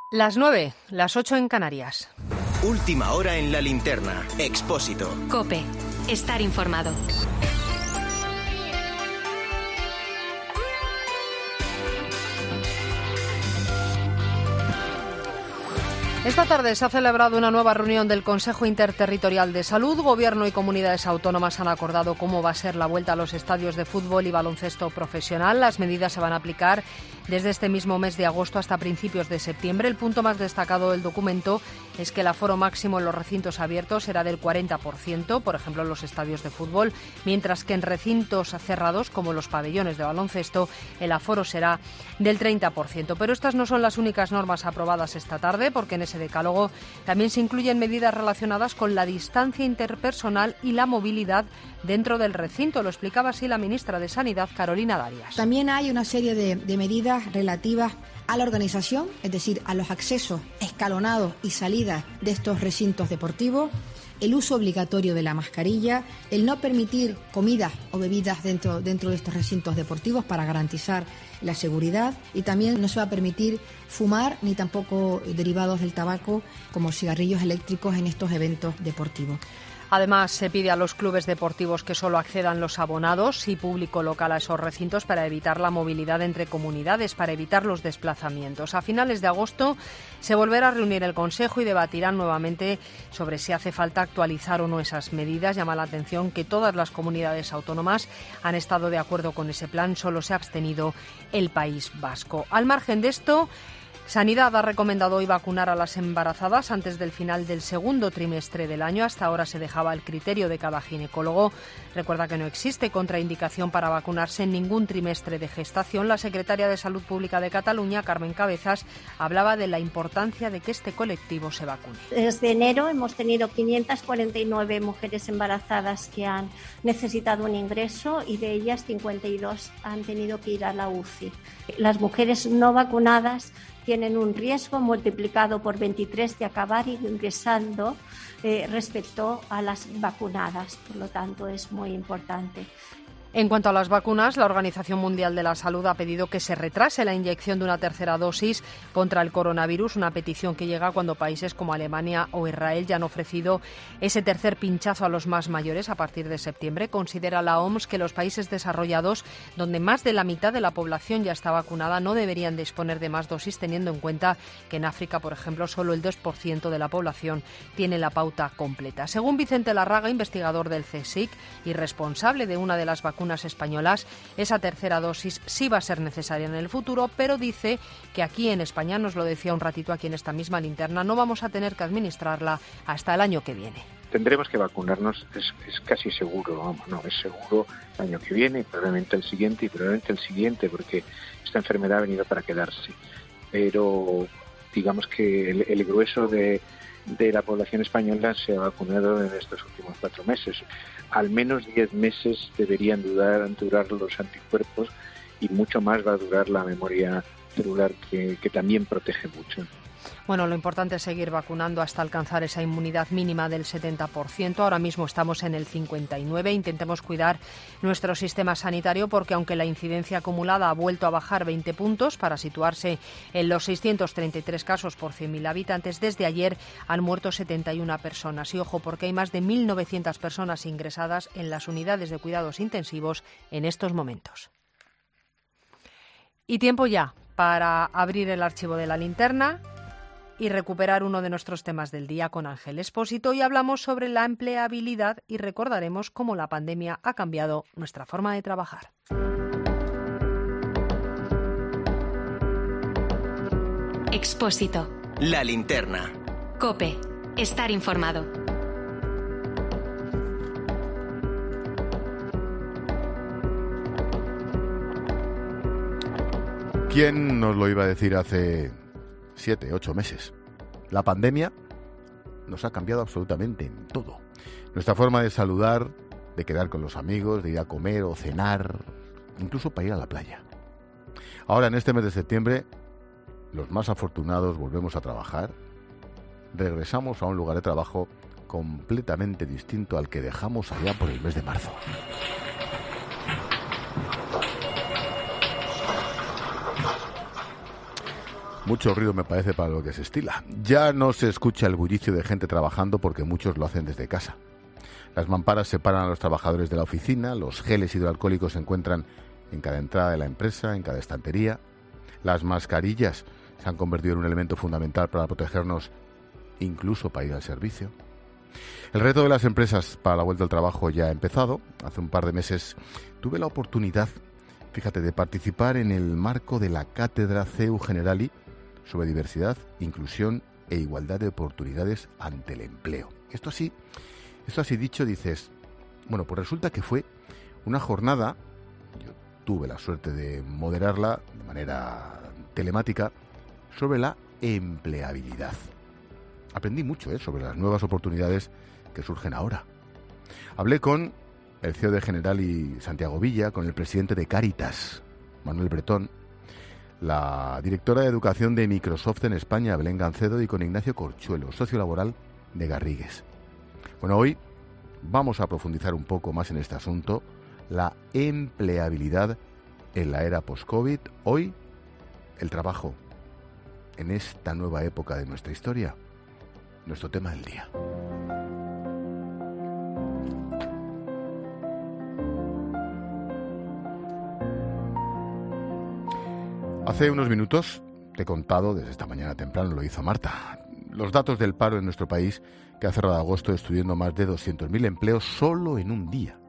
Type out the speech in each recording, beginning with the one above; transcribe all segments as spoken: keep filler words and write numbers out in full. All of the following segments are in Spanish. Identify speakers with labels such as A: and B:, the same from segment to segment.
A: Las nueve, las ocho en Canarias.
B: Última hora en la linterna. Expósito.
C: COPE. Estar informado.
A: Esta tarde se ha celebrado una nueva reunión del Consejo Interterritorial de Salud. Gobierno y comunidades autónomas han acordado cómo va a ser la vuelta a los estadios de fútbol y baloncesto profesional. Las medidas se van a aplicar desde este mismo mes de agosto hasta principios de septiembre. El punto más destacado del documento es que el aforo máximo en los recintos abiertos será del cuarenta por ciento, por ejemplo en los estadios de fútbol, mientras que en recintos cerrados, como los pabellones de baloncesto, el aforo será del treinta por ciento. Pero estas no son las únicas normas aprobadas esta tarde, porque en ese decálogo también se incluyen medidas relacionadas con la distancia interpersonal y la movilidad dentro del recinto. Lo explicaba así la ministra de Sanidad, Carolina Darias.
D: También hay una serie de, de medidas relativas a la organización, es decir, a los accesos escalonados y salidas de estos recintos deportivos, el uso obligatorio de la mascarilla, el no permitir comidas o bebidas dentro, dentro de estos recintos deportivos para garantizar la seguridad, y también no se va a permitir fumar ni tampoco derivados del tabaco como cigarrillos eléctricos en estos eventos deportivos.
A: Además, se pide a los clubes deportivos que solo accedan los abonados y público local a esos recintos para evitar la movilidad entre comunidades, para evitar los desplazamientos. A finales de agosto se volverá a reunir el Consejo y debatirán nuevamente sobre si hace falta actualizar o no esas medidas. Llama la atención que todas las comunidades autónomas han estado de acuerdo con ese plan, solo se ha abstenido el País Vasco. Al margen de esto, Sanidad ha recomendado hoy vacunar a las embarazadas antes del final del segundo trimestre del año. Hasta ahora se dejaba el criterio de cada ginecólogo. Recuerda que no existe contraindicación para vacunarse en ningún trimestre de gestación. La secretaria de Salud Pública de Cataluña, Carmen Cabezas, hablaba de la importancia de que este colectivo se vacune.
E: Desde enero hemos tenido quinientas cuarenta y nueve mujeres embarazadas que han necesitado un ingreso y de ellas cincuenta y dos han tenido que ir a la U C I. Las mujeres no vacunadas tienen un riesgo multiplicado por veintitrés de acabar ingresando eh, respecto a las vacunadas. Por lo tanto, es muy importante.
A: En cuanto a las vacunas, la Organización Mundial de la Salud ha pedido que se retrase la inyección de una tercera dosis contra el coronavirus, una petición que llega cuando países como Alemania o Israel ya han ofrecido ese tercer pinchazo a los más mayores a partir de septiembre. Considera la O M S que los países desarrollados, donde más de la mitad de la población ya está vacunada, no deberían disponer de más dosis, teniendo en cuenta que en África, por ejemplo, solo el dos por ciento de la población tiene la pauta completa. Según Vicente Larraga, investigador del CSIC y responsable de una de las vacunas españolas, esa tercera dosis sí va a ser necesaria en el futuro, pero dice que aquí en España, nos lo decía un ratito aquí en esta misma linterna, no vamos a tener que administrarla hasta el año que viene.
F: Tendremos que vacunarnos, es, es casi seguro, vamos, no, es seguro el año que viene, probablemente el siguiente y probablemente el siguiente, porque esta enfermedad ha venido para quedarse. Pero digamos que el, el grueso de, de la población española se ha vacunado en estos últimos cuatro meses. Al menos diez meses deberían durar, durar los anticuerpos, y mucho más va a durar la memoria celular, que, que también protege mucho.
A: Bueno, lo importante es seguir vacunando hasta alcanzar esa inmunidad mínima del setenta por ciento. Ahora mismo estamos en el cincuenta y nueve por ciento. Intentemos cuidar nuestro sistema sanitario, porque aunque la incidencia acumulada ha vuelto a bajar veinte puntos para situarse en los seiscientos treinta y tres casos por cien mil habitantes, desde ayer han muerto setenta y una personas. Y ojo, porque hay más de mil novecientas personas ingresadas en las unidades de cuidados intensivos en estos momentos. Y tiempo ya para abrir el archivo de la linterna y recuperar uno de nuestros temas del día con Ángel Expósito. Hoy hablamos sobre la empleabilidad y recordaremos cómo la pandemia ha cambiado nuestra forma de trabajar.
C: Expósito.
B: La linterna.
C: COPE. Estar informado.
G: ¿Quién nos lo iba a decir hace siete, ocho meses? La pandemia nos ha cambiado absolutamente en todo. Nuestra forma de saludar, de quedar con los amigos, de ir a comer o cenar, incluso para ir a la playa. Ahora, en este mes de septiembre, los más afortunados volvemos a trabajar. Regresamos a un lugar de trabajo completamente distinto al que dejamos allá por el mes de marzo. Mucho ruido me parece para lo que se estila. Ya no se escucha el bullicio de gente trabajando porque muchos lo hacen desde casa. Las mamparas separan a los trabajadores de la oficina, los geles hidroalcohólicos se encuentran en cada entrada de la empresa, en cada estantería. Las mascarillas se han convertido en un elemento fundamental para protegernos, incluso para ir al servicio. El reto de las empresas para la vuelta al trabajo ya ha empezado. Hace un par de meses tuve la oportunidad, fíjate, de participar en el marco de la Cátedra C E U Generali sobre diversidad, inclusión e igualdad de oportunidades ante el empleo. Esto así, esto así dicho, dices, bueno, pues resulta que fue una jornada, yo tuve la suerte de moderarla de manera telemática, sobre la empleabilidad. Aprendí mucho ¿eh? sobre las nuevas oportunidades que surgen ahora. Hablé con el C E O de Generali, Santiago Villa, con el presidente de Cáritas, Manuel Bretón, la directora de Educación de Microsoft en España, Belén Gancedo, y con Ignacio Corchuelo, socio laboral de Garrigues. Bueno, hoy vamos a profundizar un poco más en este asunto, la empleabilidad en la era post-COVID. Hoy, el trabajo en esta nueva época de nuestra historia, nuestro tema del día. Hace unos minutos te he contado, desde esta mañana temprano lo hizo Marta, los datos del paro en nuestro país, que ha cerrado agosto destruyendo más de doscientos mil empleos solo en un día.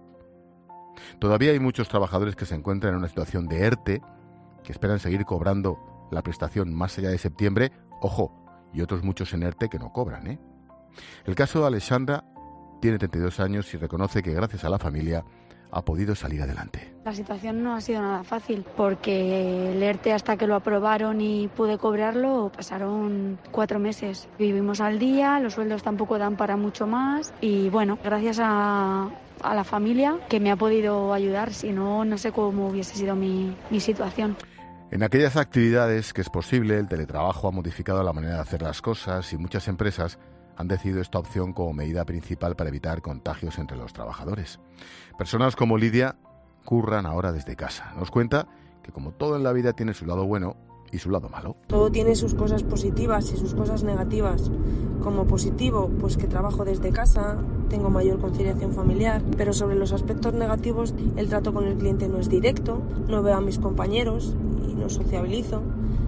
G: Todavía hay muchos trabajadores que se encuentran en una situación de ERTE, que esperan seguir cobrando la prestación más allá de septiembre, ojo, y otros muchos en ERTE que no cobran, ¿eh? El caso de Alexandra tiene treinta y dos años y reconoce que gracias a la familia ha podido salir adelante.
H: La situación no ha sido nada fácil porque el ERTE, hasta que lo aprobaron y pude cobrarlo, pasaron cuatro meses. Vivimos al día, los sueldos tampoco dan para mucho más y bueno, gracias a, a la familia que me ha podido ayudar, si no, no sé cómo hubiese sido mi, mi situación.
G: En aquellas actividades que es posible, el teletrabajo ha modificado la manera de hacer las cosas y muchas empresas han decidido esta opción como medida principal para evitar contagios entre los trabajadores. Personas como Lidia curran ahora desde casa. Nos cuenta que, como todo en la vida, tiene su lado bueno y su lado malo.
I: Todo tiene sus cosas positivas y sus cosas negativas. Como positivo, pues que trabajo desde casa, tengo mayor conciliación familiar, pero sobre los aspectos negativos, el trato con el cliente no es directo, no veo a mis compañeros y no sociabilizo.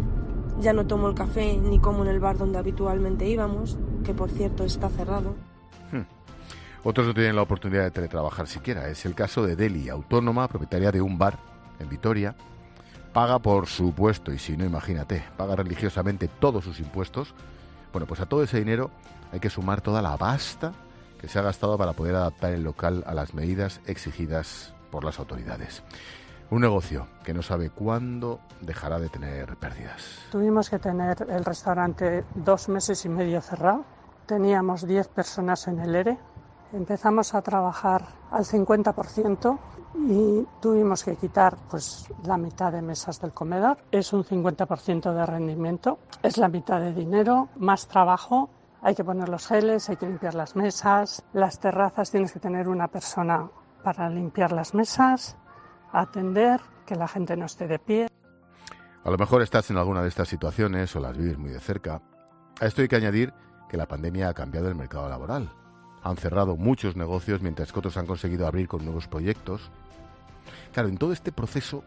I: Ya no tomo el café ni como en el bar donde habitualmente íbamos, que por cierto está cerrado.
G: Hmm. Otros no tienen la oportunidad de teletrabajar siquiera. Es el caso de Deli, autónoma, propietaria de un bar en Vitoria. Paga, por supuesto, y si no, imagínate, paga religiosamente todos sus impuestos. Bueno, pues a todo ese dinero hay que sumar toda la pasta que se ha gastado para poder adaptar el local a las medidas exigidas por las autoridades. Un negocio que no sabe cuándo dejará de tener pérdidas.
J: Tuvimos que tener el restaurante dos meses y medio cerrado. Teníamos diez personas en el ERE. Empezamos a trabajar al cincuenta por ciento y tuvimos que quitar pues la mitad de mesas del comedor. Es un cincuenta por ciento de rendimiento. Es la mitad de dinero, más trabajo. Hay que poner los geles, hay que limpiar las mesas. Las terrazas tienes que tener una persona para limpiar las mesas, atender, que la gente no esté de pie.
G: A lo mejor estás en alguna de estas situaciones o las vives muy de cerca. A esto hay que añadir que la pandemia ha cambiado el mercado laboral. Han cerrado muchos negocios mientras que otros han conseguido abrir con nuevos proyectos. Claro, en todo este proceso,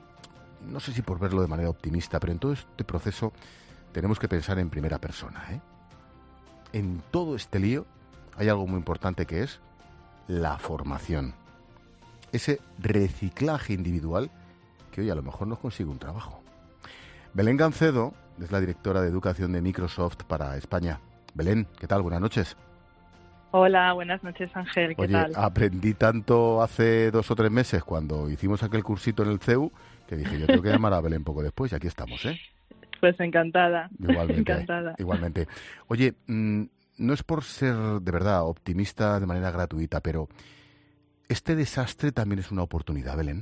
G: no sé si por verlo de manera optimista, pero en todo este proceso tenemos que pensar en primera persona, ¿eh? En todo este lío hay algo muy importante que es la formación. Ese reciclaje individual que hoy a lo mejor no consigue un trabajo. Belén Gancedo es la directora de Educación de Microsoft para España. Belén, ¿qué tal? Buenas noches.
K: Hola, buenas noches, Ángel. ¿Qué
G: Oye,
K: tal?
G: Aprendí tanto hace dos o tres meses cuando hicimos aquel cursito en el C E U que dije, yo tengo que llamar a Belén poco después y aquí estamos, ¿eh?
K: Pues encantada.
G: Igualmente.
K: encantada.
G: Igualmente. Oye, mmm, no es por ser de verdad optimista de manera gratuita, pero ¿este desastre también es una oportunidad, Belén?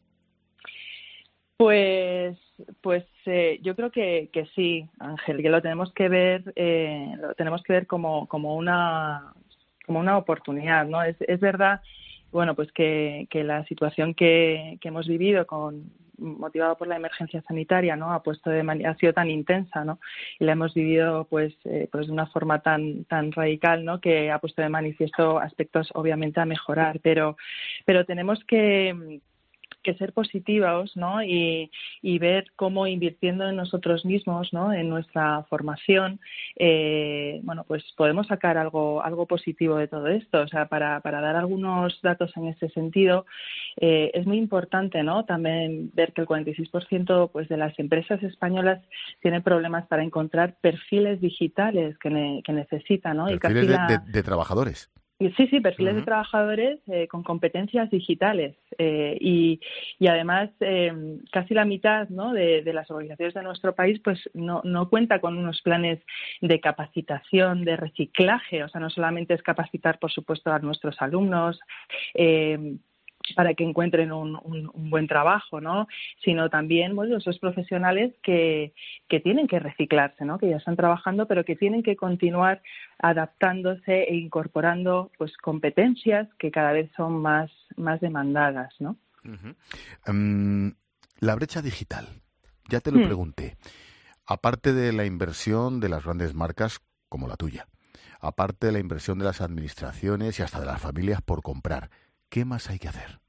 K: Pues, pues eh, yo creo que, que sí, Ángel, que lo tenemos que ver, eh, lo tenemos que ver como, como una, como una oportunidad, ¿no? Es, es verdad, bueno, pues que, que la situación que, que hemos vivido con, motivado por la emergencia sanitaria, ¿no? Ha puesto de man- ha sido tan intensa, ¿no? Y la hemos vivido, pues, eh, pues de una forma tan tan radical, ¿no? Que ha puesto de manifiesto aspectos, obviamente, a mejorar, pero pero tenemos que que ser positivos, ¿no? Y, y ver cómo invirtiendo en nosotros mismos, ¿no? En nuestra formación, eh, bueno, pues podemos sacar algo algo positivo de todo esto. O sea, para, para dar algunos datos en ese sentido, eh, es muy importante, ¿no? También ver que el cuarenta y seis por ciento, pues, de las empresas españolas tienen problemas para encontrar perfiles digitales que, ne, que necesitan, ¿no?
G: Perfiles
K: y casi
G: de,
K: la...
G: de, de trabajadores.
K: Sí, sí, perfiles
G: Uh-huh.
K: de trabajadores eh, con competencias digitales eh, y, y además eh, casi la mitad, ¿no? de, de las organizaciones de nuestro país pues no, no cuenta con unos planes de capacitación, de reciclaje, o sea, no solamente es capacitar, por supuesto, a nuestros alumnos, eh, para que encuentren un, un, un buen trabajo, ¿no? Sino también, bueno, esos profesionales que, que tienen que reciclarse, ¿no? Que ya están trabajando, pero que tienen que continuar adaptándose e incorporando, pues, competencias que cada vez son más, más demandadas, ¿no?
G: Uh-huh. Um, la brecha digital, ya te lo hmm. pregunté. Aparte de la inversión de las grandes marcas como la tuya, aparte de la inversión de las administraciones y hasta de las familias por comprar, ¿qué más hay que hacer?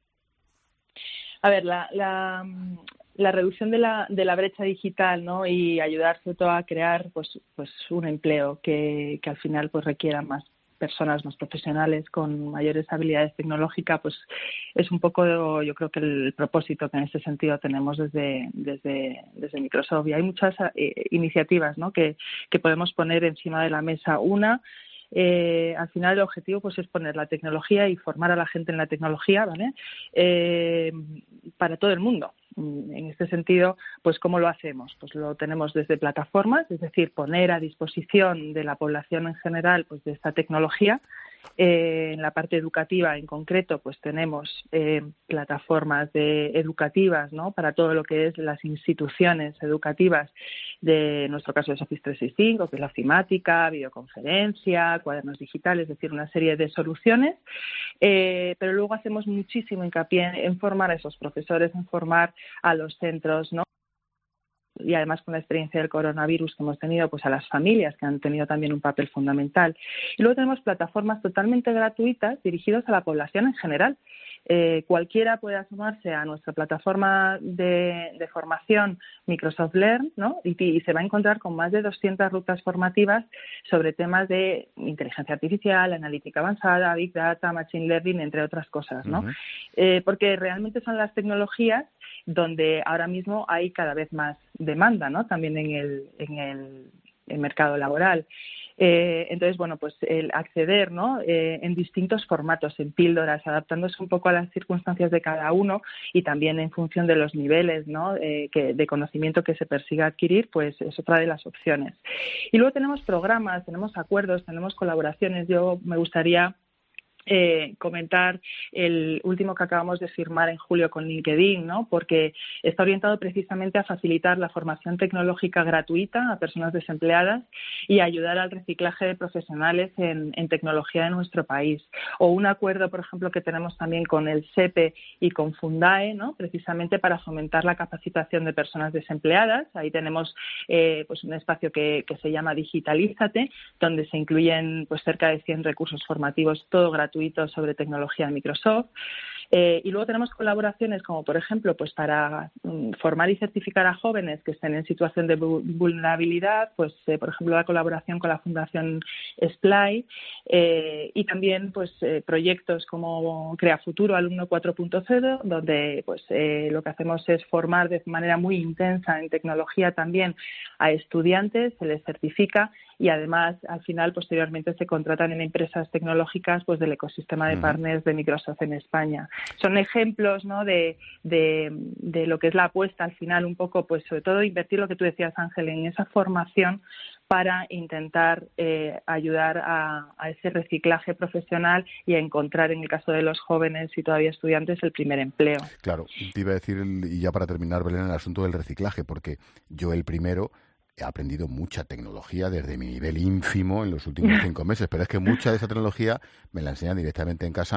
K: A ver, la, la, la reducción de la, de la brecha digital, ¿no? Y ayudar sobre todo a crear pues, pues un empleo que, que al final pues requiera más personas, más profesionales con mayores habilidades tecnológicas, pues es un poco, yo creo que el propósito que en este sentido tenemos desde, desde, desde Microsoft. Y hay muchas eh, iniciativas, ¿no? que, que podemos poner encima de la mesa. Una, Eh, al final el objetivo pues es poner la tecnología y formar a la gente en la tecnología, ¿vale? Eh, para todo el mundo. En este sentido, pues ¿cómo lo hacemos? Pues lo tenemos desde plataformas, es decir, poner a disposición de la población en general pues de esta tecnología. Eh, en la parte educativa en concreto pues tenemos eh, plataformas de educativas, ¿no? Para todo lo que es las instituciones educativas, de en nuestro caso es Office trescientos sesenta y cinco, que es la ofimática, videoconferencia, cuadernos digitales, es decir, una serie de soluciones, eh, pero luego hacemos muchísimo hincapié en, en formar a esos profesores, en formar a los centros, ¿no? Y además con la experiencia del coronavirus que hemos tenido, pues a las familias que han tenido también un papel fundamental. Y luego tenemos plataformas totalmente gratuitas dirigidas a la población en general. Eh, cualquiera puede asomarse a nuestra plataforma de, de formación Microsoft Learn, ¿no? Y, y se va a encontrar con más de doscientas rutas formativas sobre temas de inteligencia artificial, analítica avanzada, Big Data, Machine Learning, entre otras cosas, ¿no? Uh-huh. Eh, porque realmente son las tecnologías donde ahora mismo hay cada vez más demanda, ¿no? También en el, en el, el mercado laboral. Eh, entonces, bueno, pues el acceder, ¿no? Eh, en distintos formatos, en píldoras, adaptándose un poco a las circunstancias de cada uno y también en función de los niveles, ¿no? Eh, que, de conocimiento que se persiga adquirir, pues es otra de las opciones. Y luego tenemos programas, tenemos acuerdos, tenemos colaboraciones. Yo me gustaría Eh, comentar el último que acabamos de firmar en julio con LinkedIn, ¿no? Porque está orientado precisamente a facilitar la formación tecnológica gratuita a personas desempleadas y ayudar al reciclaje de profesionales en, en tecnología de nuestro país. O un acuerdo, por ejemplo, que tenemos también con el SEPE y con Fundae, ¿no? Precisamente para fomentar la capacitación de personas desempleadas. Ahí tenemos eh, pues un espacio que, que se llama Digitalízate, donde se incluyen pues cerca de cien recursos formativos, todo gratuito, sobre tecnología de Microsoft. Eh, y luego tenemos colaboraciones como, por ejemplo, pues para um, formar y certificar a jóvenes que estén en situación de bu- vulnerabilidad, pues, eh, por ejemplo, la colaboración con la Fundación Splay, eh, y también, pues, eh, proyectos como Crea Futuro, Alumno cuatro punto cero, donde, pues, eh, lo que hacemos es formar de manera muy intensa en tecnología también a estudiantes, se les certifica y además, al final, posteriormente se contratan en empresas tecnológicas pues del ecosistema de partners de Microsoft en España. Son ejemplos, ¿no? de, de, de lo que es la apuesta al final, un poco, pues sobre todo invertir lo que tú decías, Ángel, en esa formación para intentar eh, ayudar a, a ese reciclaje profesional y a encontrar, en el caso de los jóvenes y todavía estudiantes, el primer empleo.
G: Claro, te iba a decir, y ya para terminar, Belén, el asunto del reciclaje, porque yo el primero he aprendido mucha tecnología desde mi nivel ínfimo en los últimos cinco meses, pero es que mucha de esa tecnología me la enseñan directamente en casa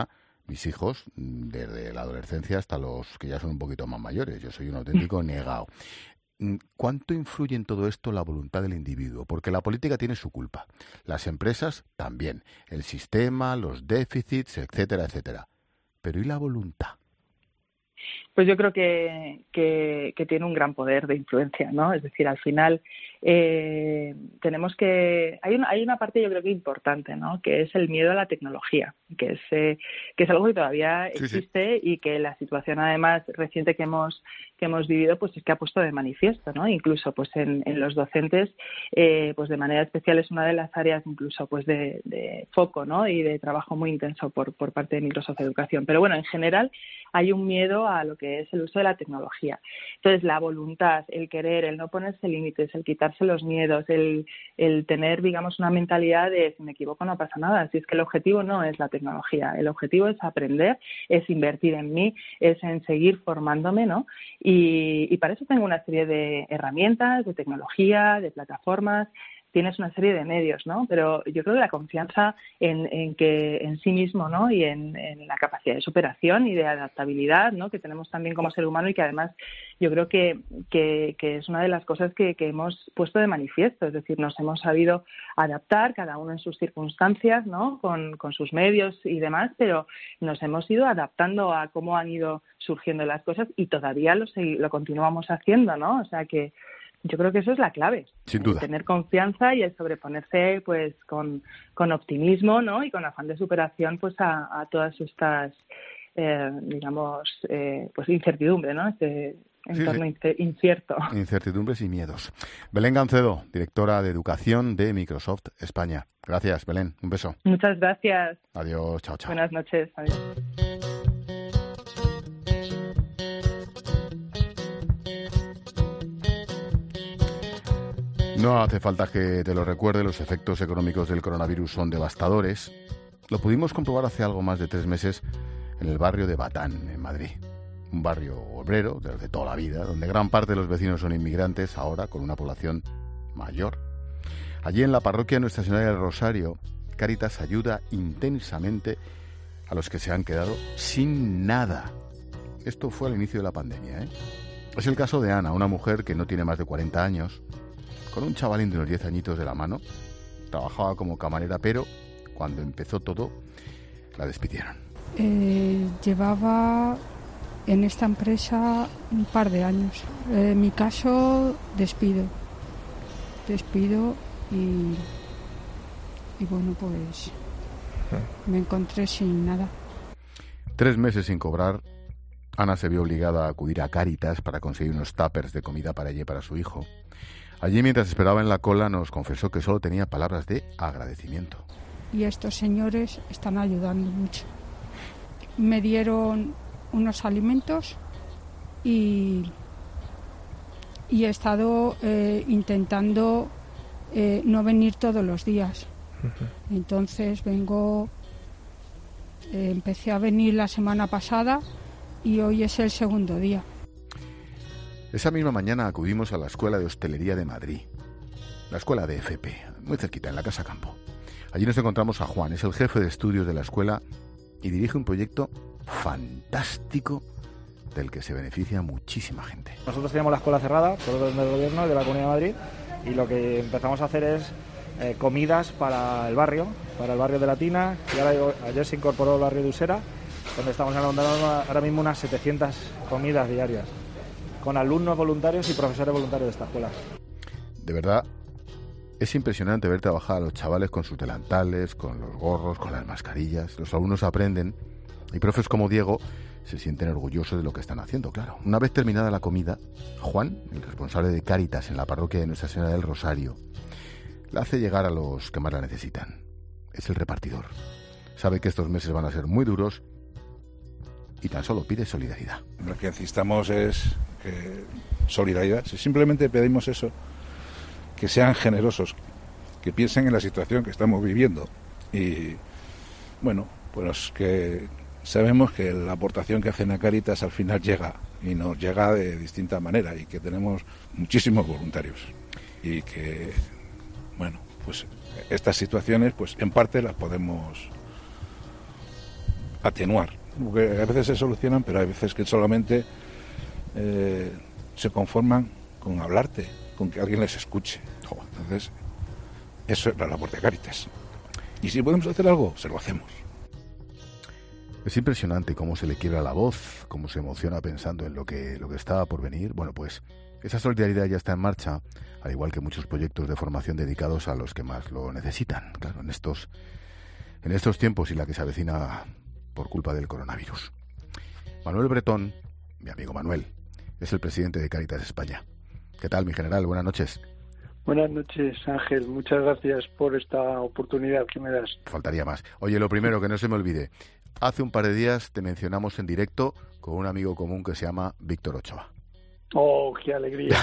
G: mis hijos, desde la adolescencia hasta los que ya son un poquito más mayores. Yo soy un auténtico negado. ¿Cuánto influye en todo esto la voluntad del individuo? Porque la política tiene su culpa, las empresas también, el sistema, los déficits, etcétera, etcétera. Pero ¿y la voluntad?
K: Pues yo creo que, que, que tiene un gran poder de influencia, ¿no? Es decir, al final eh, tenemos que... Hay una, hay una parte yo creo que importante, ¿no? Que es el miedo a la tecnología, que es, eh, que es algo que todavía existe, sí, sí. Y que la situación además reciente que hemos que hemos vivido pues es que ha puesto de manifiesto, ¿no? Incluso pues en, en los docentes eh, pues de manera especial es una de las áreas incluso pues de, de foco, ¿no? Y de trabajo muy intenso por, por parte de Microsoft Educación. Pero bueno, en general hay un miedo a lo que es el uso de la tecnología. Entonces, la voluntad, el querer, el no ponerse límites, el quitarse los miedos, el, el tener, digamos, una mentalidad de si me equivoco no pasa nada. Si es que el objetivo no es la tecnología, el objetivo es aprender, es invertir en mí, es en seguir formándome, ¿no? Y, y para eso tengo una serie de herramientas, de tecnología, de plataformas. Tienes una serie de medios, ¿no? Pero yo creo que la confianza en, en que en sí mismo, ¿no? Y en, en la capacidad de superación y de adaptabilidad, ¿no? Que tenemos también como ser humano y que además yo creo que, que, que es una de las cosas que, que hemos puesto de manifiesto. Es decir, nos hemos sabido adaptar, cada uno en sus circunstancias, ¿no? Con, con sus medios y demás, pero nos hemos ido adaptando a cómo han ido surgiendo las cosas y todavía lo, lo continuamos haciendo, ¿no? O sea que yo creo que eso es la clave.
G: Sin duda.
K: El tener confianza y el sobreponerse pues con, con optimismo, ¿no? Y con afán de superación pues a, a todas estas eh, digamos eh, pues incertidumbre, ¿no? Este entorno sí, sí. incierto.
G: Incertidumbres y miedos. Belén Gancedo, directora de Educación de Microsoft España. Gracias, Belén. Un beso.
K: Muchas gracias.
G: Adiós. Chao, chao.
K: Buenas noches. Adiós.
G: No hace falta que te lo recuerde, los efectos económicos del coronavirus son devastadores. Lo pudimos comprobar hace algo más de tres meses en el barrio de Batán, en Madrid. Un barrio obrero desde toda la vida, donde gran parte de los vecinos son inmigrantes, ahora con una población mayor. Allí en la parroquia Nuestra Señora del Rosario, Cáritas ayuda intensamente a los que se han quedado sin nada. Esto fue al inicio de la pandemia, ¿eh? Es el caso de Ana, una mujer que no tiene más de cuarenta años, con un chavalín de unos diez añitos de la mano. Trabajaba como camarera, pero cuando empezó todo, la despidieron.
L: Eh, llevaba en esta empresa un par de años. Eh, en mi caso, despido. Despido y, y bueno, pues me encontré sin nada.
G: Tres meses sin cobrar, Ana se vio obligada a acudir a Cáritas para conseguir unos tuppers de comida para ella y para su hijo. Allí, mientras esperaba en la cola, nos confesó que solo tenía palabras de agradecimiento.
L: Y estos señores están ayudando mucho. Me dieron unos alimentos y, y he estado eh, intentando eh, no venir todos los días. Entonces vengo, eh, empecé a venir la semana pasada y hoy es el segundo día.
G: Esa misma mañana acudimos a la Escuela de Hostelería de Madrid, la Escuela de F P, muy cerquita, en la Casa Campo. Allí nos encontramos a Juan, es el jefe de estudios de la escuela y dirige un proyecto fantástico del que se beneficia muchísima gente.
M: Nosotros teníamos la escuela cerrada por orden del gobierno y de la Comunidad de Madrid y lo que empezamos a hacer es eh, comidas para el barrio, para el barrio de Latina, y ahora, ayer se incorporó el barrio de Usera, donde estamos elaborando ahora mismo unas setecientas comidas diarias, con alumnos voluntarios y profesores voluntarios de esta escuela.
G: De verdad, es impresionante ver trabajar a los chavales con sus delantales, con los gorros, con las mascarillas. Los alumnos aprenden y profes como Diego se sienten orgullosos de lo que están haciendo, claro. Una vez terminada la comida, Juan, el responsable de Cáritas en la parroquia de Nuestra Señora del Rosario, la hace llegar a los que más la necesitan. Es el repartidor. Sabe que estos meses van a ser muy duros y tan solo pide solidaridad.
N: Lo que necesitamos es eh, solidaridad. Si simplemente pedimos eso, que sean generosos, que piensen en la situación que estamos viviendo y, bueno, pues que sabemos que la aportación que hacen a Cáritas al final llega y nos llega de distinta manera y que tenemos muchísimos voluntarios y que, bueno, pues estas situaciones pues en parte las podemos atenuar. porque a veces se solucionan, pero hay veces que solamente eh, se conforman con hablarte, con que alguien les escuche. Entonces, eso es la labor de Cáritas. Y si podemos hacer algo, se lo hacemos.
G: Es impresionante cómo se le quiebra la voz, cómo se emociona pensando en lo que, lo que está por venir. Bueno, pues esa solidaridad ya está en marcha, al igual que muchos proyectos de formación dedicados a los que más lo necesitan. Claro, en estos, en estos tiempos y la que se avecina por culpa del coronavirus. Manuel Bretón, mi amigo Manuel, es el presidente de Cáritas España. ¿Qué tal, mi general? Buenas noches.
O: Buenas noches, Ángel. Muchas gracias por esta oportunidad que me das.
G: Faltaría más. Oye, lo primero, que no se me olvide. Hace un par de días te mencionamos en directo con un amigo común que se llama Víctor Ochoa.
O: ¡Oh, qué alegría!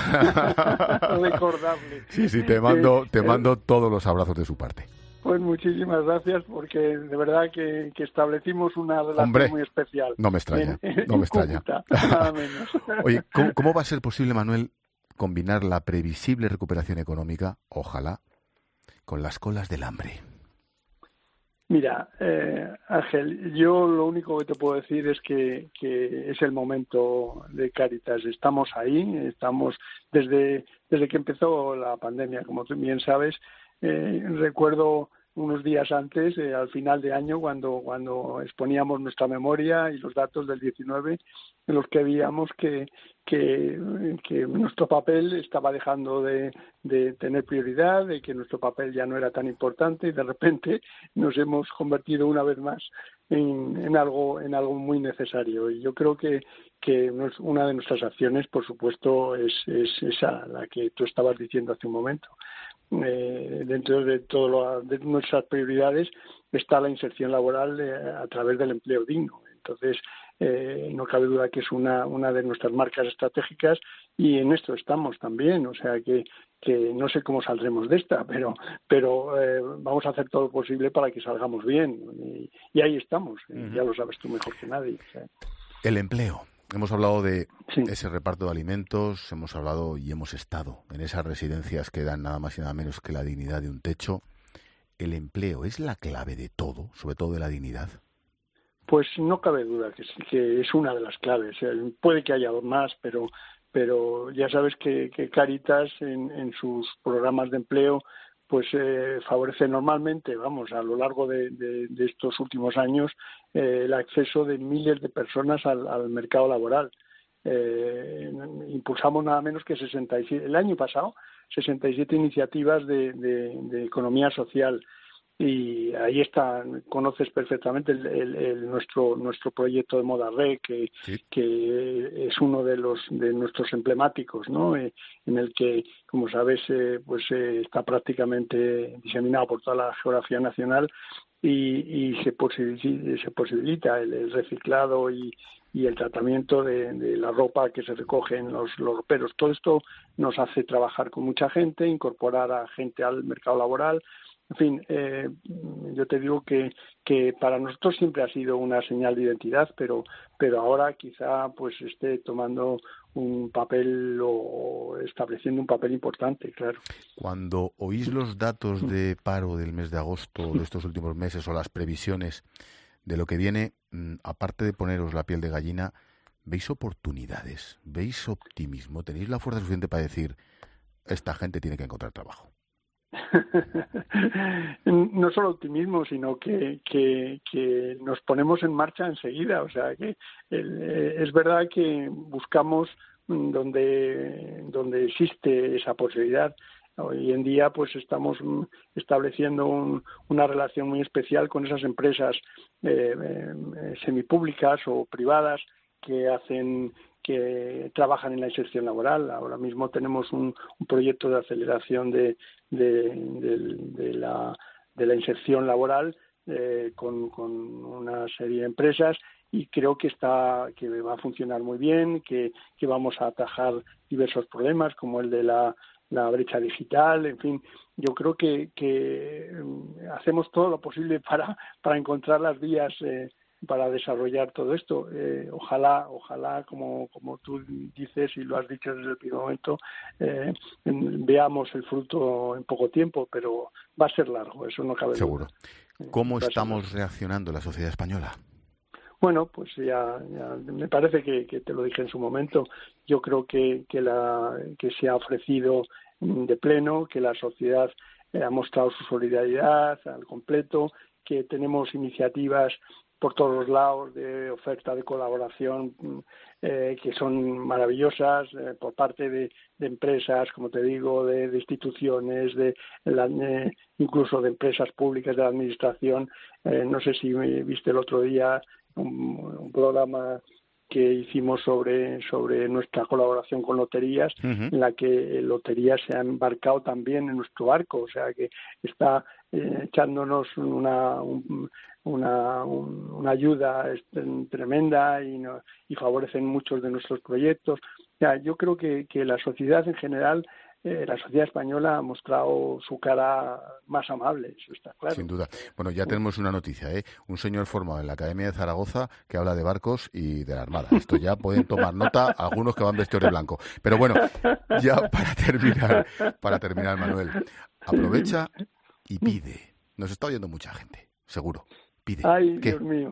O: Recordable.
G: Sí, sí, te mando, te mando todos los abrazos de su parte.
O: Pues muchísimas gracias, porque de verdad que, que establecimos una relación
G: Hombre,
O: muy especial.
G: No me extraña,
O: en,
G: no
O: en
G: me extraña.
O: Cúcuta, nada menos.
G: Oye, ¿cómo, ¿cómo va a ser posible, Manuel, combinar la previsible recuperación económica, ojalá, con las colas del hambre?
O: Mira, eh, Ángel, yo lo único que te puedo decir es que, que es el momento de Cáritas. Estamos ahí, estamos desde, desde que empezó la pandemia, como tú bien sabes. Eh, recuerdo unos días antes, eh, al final de año, cuando, cuando exponíamos nuestra memoria y los datos del diecinueve, en los que veíamos que, que, que nuestro papel estaba dejando de, de tener prioridad, de que nuestro papel ya no era tan importante, y de repente nos hemos convertido una vez más en, en algo en algo muy necesario. Y yo creo que, que una de nuestras acciones, por supuesto, es, es esa, la que tú estabas diciendo hace un momento. Eh, dentro de todo de nuestras prioridades está la inserción laboral eh, a través del empleo digno. Entonces, eh, no cabe duda que es una una de nuestras marcas estratégicas, y en esto estamos también. O sea que que no sé cómo saldremos de esta, pero pero eh, vamos a hacer todo lo posible para que salgamos bien, y, y ahí estamos. Uh-huh. Ya lo sabes tú mejor que nadie. O sea.
G: El empleo. Hemos hablado de sí. ese reparto de alimentos, hemos hablado y hemos estado en esas residencias que dan nada más y nada menos que la dignidad de un techo. ¿El empleo es la clave de todo, sobre todo de la dignidad?
O: Pues no cabe duda que, que es una de las claves. Puede que haya más, pero pero ya sabes que, que Cáritas en, en sus programas de empleo pues eh, favorece normalmente, vamos, a lo largo de, de, de estos últimos años, eh, el acceso de miles de personas al, al mercado laboral. Eh, impulsamos nada menos que sesenta y siete, el año pasado, sesenta y siete iniciativas de, de, de economía social. Y ahí está, conoces perfectamente el, el, el nuestro nuestro proyecto de Moda Red, que, sí. que es uno de los de nuestros emblemáticos, ¿no? Eh, en el que, como sabes, eh, pues eh, está prácticamente diseminado por toda la geografía nacional, y, y se posibilita, se posibilita el, el reciclado y, y el tratamiento de, de la ropa que se recoge en los, los roperos. Todo esto nos hace trabajar con mucha gente, incorporar a gente al mercado laboral. En fin, eh, yo te digo que, que para nosotros siempre ha sido una señal de identidad, pero pero ahora quizá pues esté tomando un papel o estableciendo un papel importante, claro.
G: Cuando oís los datos de paro del mes de agosto, de estos últimos meses, o las previsiones de lo que viene, aparte de poneros la piel de gallina, ¿veis oportunidades? ¿Veis optimismo? ¿Tenéis la fuerza suficiente para decir, esta gente tiene que encontrar trabajo?
O: No solo optimismo, sino que, que, que nos ponemos en marcha enseguida. O sea, que eh, es verdad que buscamos donde, donde existe esa posibilidad. Hoy en día pues estamos estableciendo un, una relación muy especial con esas empresas eh, eh, semipúblicas o privadas que hacen que trabajan en la inserción laboral. Ahora mismo tenemos un, un proyecto de aceleración de, de, de, de, la, de la inserción laboral eh, con, con una serie de empresas, y creo que está que va a funcionar muy bien, que, que vamos a atajar diversos problemas como el de la, la brecha digital. En fin, yo creo que, que hacemos todo lo posible para, para encontrar las vías eh, para desarrollar todo esto. Eh, ojalá, ojalá, como, como tú dices y lo has dicho desde el primer momento, eh, veamos el fruto en poco tiempo, pero va a ser largo, eso no cabe duda.
G: Seguro. ¿Cómo estamos reaccionando la sociedad española?
O: Bueno, pues ya, ya me parece que, que te lo dije en su momento. Yo creo que, que, la, que se ha ofrecido de pleno, que la sociedad ha mostrado su solidaridad al completo, que tenemos iniciativas por todos los lados de oferta de colaboración eh, que son maravillosas eh, por parte de, de empresas, como te digo, de, de instituciones, de la, eh, incluso de empresas públicas de la administración. Eh, no sé si me viste el otro día un, un programa que hicimos sobre sobre nuestra colaboración con loterías, uh-huh. en la que Loterías se ha embarcado también en nuestro barco, o sea que está eh, echándonos una un, una, un, una ayuda tremenda y, no, y favorecen muchos de nuestros proyectos. O sea, yo creo que, que la sociedad en general, eh, la sociedad española ha mostrado su cara más amable, eso está claro.
G: Sin duda. Bueno, ya tenemos una noticia, ¿eh? Un señor formado en la Academia de Zaragoza que habla de barcos y de la Armada. Esto ya pueden tomar nota algunos que van vestidos de blanco. Pero bueno, ya para terminar, para terminar, Manuel, aprovecha y pide. Nos está oyendo mucha gente, seguro. Pide.
O: Ay,
G: ¿Qué?
O: Dios mío.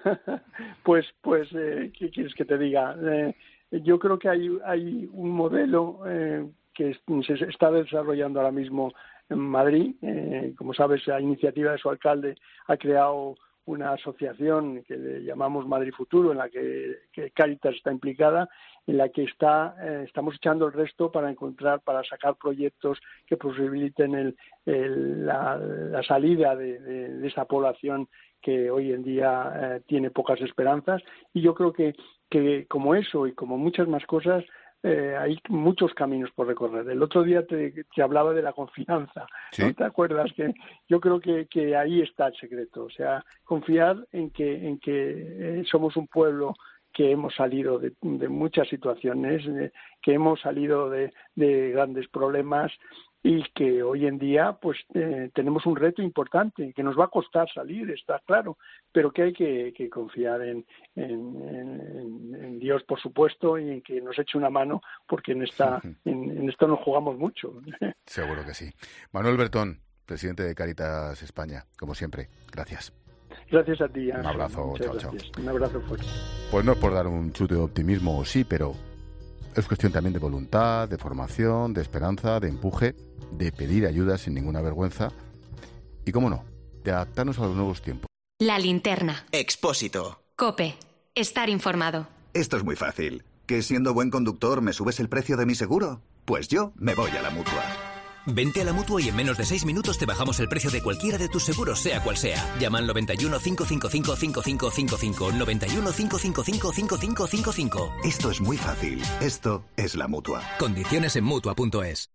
O: pues, pues, eh, ¿qué quieres que te diga? Eh, yo creo que hay, hay un modelo eh, que se está desarrollando ahora mismo en Madrid. Eh, como sabes, a iniciativa de su alcalde ha creado una asociación que le llamamos Madrid Futuro, en la que, que Cáritas está implicada, en la que está eh, estamos echando el resto para encontrar, para sacar proyectos que posibiliten el, el, la, la salida de, de, de esa población que hoy en día eh, tiene pocas esperanzas. Y yo creo que, que como eso y como muchas más cosas, Eh, hay muchos caminos por recorrer. El otro día te, te hablaba de la confianza, ¿sí? ¿No te acuerdas? Que yo creo que, que ahí está el secreto, o sea, confiar en que en que eh, somos un pueblo que hemos salido de, de muchas situaciones, eh, que hemos salido de, de grandes problemas y que hoy en día pues eh, tenemos un reto importante que nos va a costar salir, está claro, pero que hay que, que confiar en, en, en, en Dios, por supuesto, y en que nos eche una mano, porque en esta en, en esto nos jugamos mucho.
G: Seguro que sí. Manuel Bertón, presidente de Cáritas España, como siempre, gracias.
O: Gracias a ti.
G: Un abrazo,
O: Muchas
G: chao,
O: gracias.
G: chao.
O: Un abrazo fuerte.
G: Pues no es por dar un chute de optimismo, sí, pero es cuestión también de voluntad, de formación, de esperanza, de empuje, de pedir ayuda sin ninguna vergüenza y, cómo no, de adaptarnos a los nuevos tiempos.
C: La linterna.
B: Expósito.
C: COPE. Estar informado.
P: Esto es muy fácil. ¿Que siendo buen conductor me subes el precio de mi seguro? Pues yo me voy a la Mutua.
Q: Vente a la Mutua y en menos de seis minutos te bajamos el precio de cualquiera de tus seguros, sea cual sea. Llama al noventa y uno, cinco cinco cinco, cinco cinco cinco cinco, noventa y uno, cinco cinco cinco, cinco cinco cinco cinco.
P: Esto es muy fácil. Esto es la Mutua.
Q: Condiciones en Mutua punto es.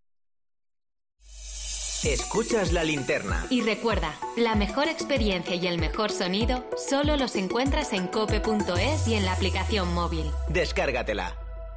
B: Escuchas La Linterna.
C: Y recuerda, la mejor experiencia y el mejor sonido solo los encuentras en cope punto es y en la aplicación móvil.
B: Descárgatela.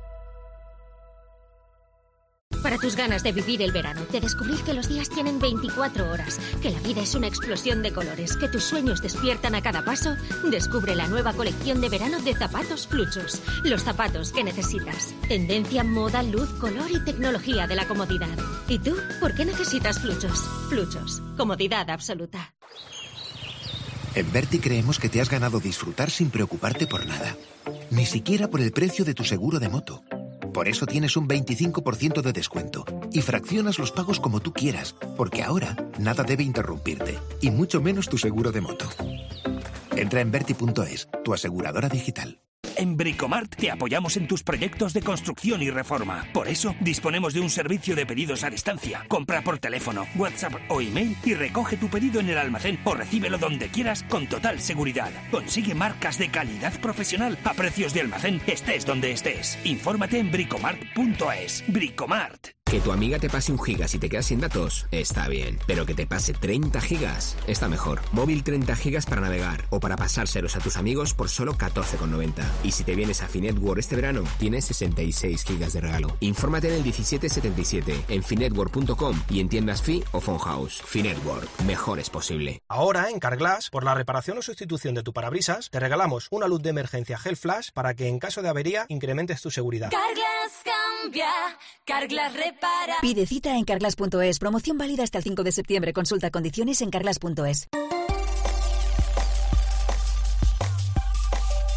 R: Para tus ganas de vivir el verano, de descubrir que los días tienen veinticuatro horas, que la vida es una explosión de colores, que tus sueños despiertan a cada paso, descubre la nueva colección de verano de zapatos Fluchos. Los zapatos que necesitas. Tendencia, moda, luz, color y tecnología de la comodidad. ¿Y tú? ¿Por qué necesitas Fluchos? Fluchos. Comodidad absoluta.
S: En Verti creemos que te has ganado disfrutar sin preocuparte por nada. Ni siquiera por el precio de tu seguro de moto. Por eso tienes un veinticinco por ciento de descuento y fraccionas los pagos como tú quieras, porque ahora nada debe interrumpirte, y mucho menos tu seguro de moto. Entra en Verti punto es, tu aseguradora digital.
T: En Bricomart te apoyamos en tus proyectos de construcción y reforma. Por eso, disponemos de un servicio de pedidos a distancia. Compra por teléfono, WhatsApp o email y recoge tu pedido en el almacén o recíbelo donde quieras con total seguridad. Consigue marcas de calidad profesional a precios de almacén, estés donde estés. Infórmate en bricomart punto es. Bricomart.
U: Que tu amiga te pase un giga si te quedas sin datos, está bien. Pero que te pase treinta gigas, está mejor. Móvil treinta gigas para navegar o para pasárselos a tus amigos por solo catorce con noventa. Y si te vienes a Finetworld este verano, tienes sesenta y seis gigas de regalo. Infórmate en el diecisiete setenta y siete, en finetworld punto com y en tiendas Fi o Phone House. Finetworld, mejor es posible.
V: Ahora en Carglass, por la reparación o sustitución de tu parabrisas, te regalamos una luz de emergencia Gel Flash para que en caso de avería incrementes tu seguridad.
W: Carglass cambia, Carglass repara.
X: Pide cita en carglass punto es. Promoción válida hasta el cinco de septiembre. Consulta condiciones en carglass punto es.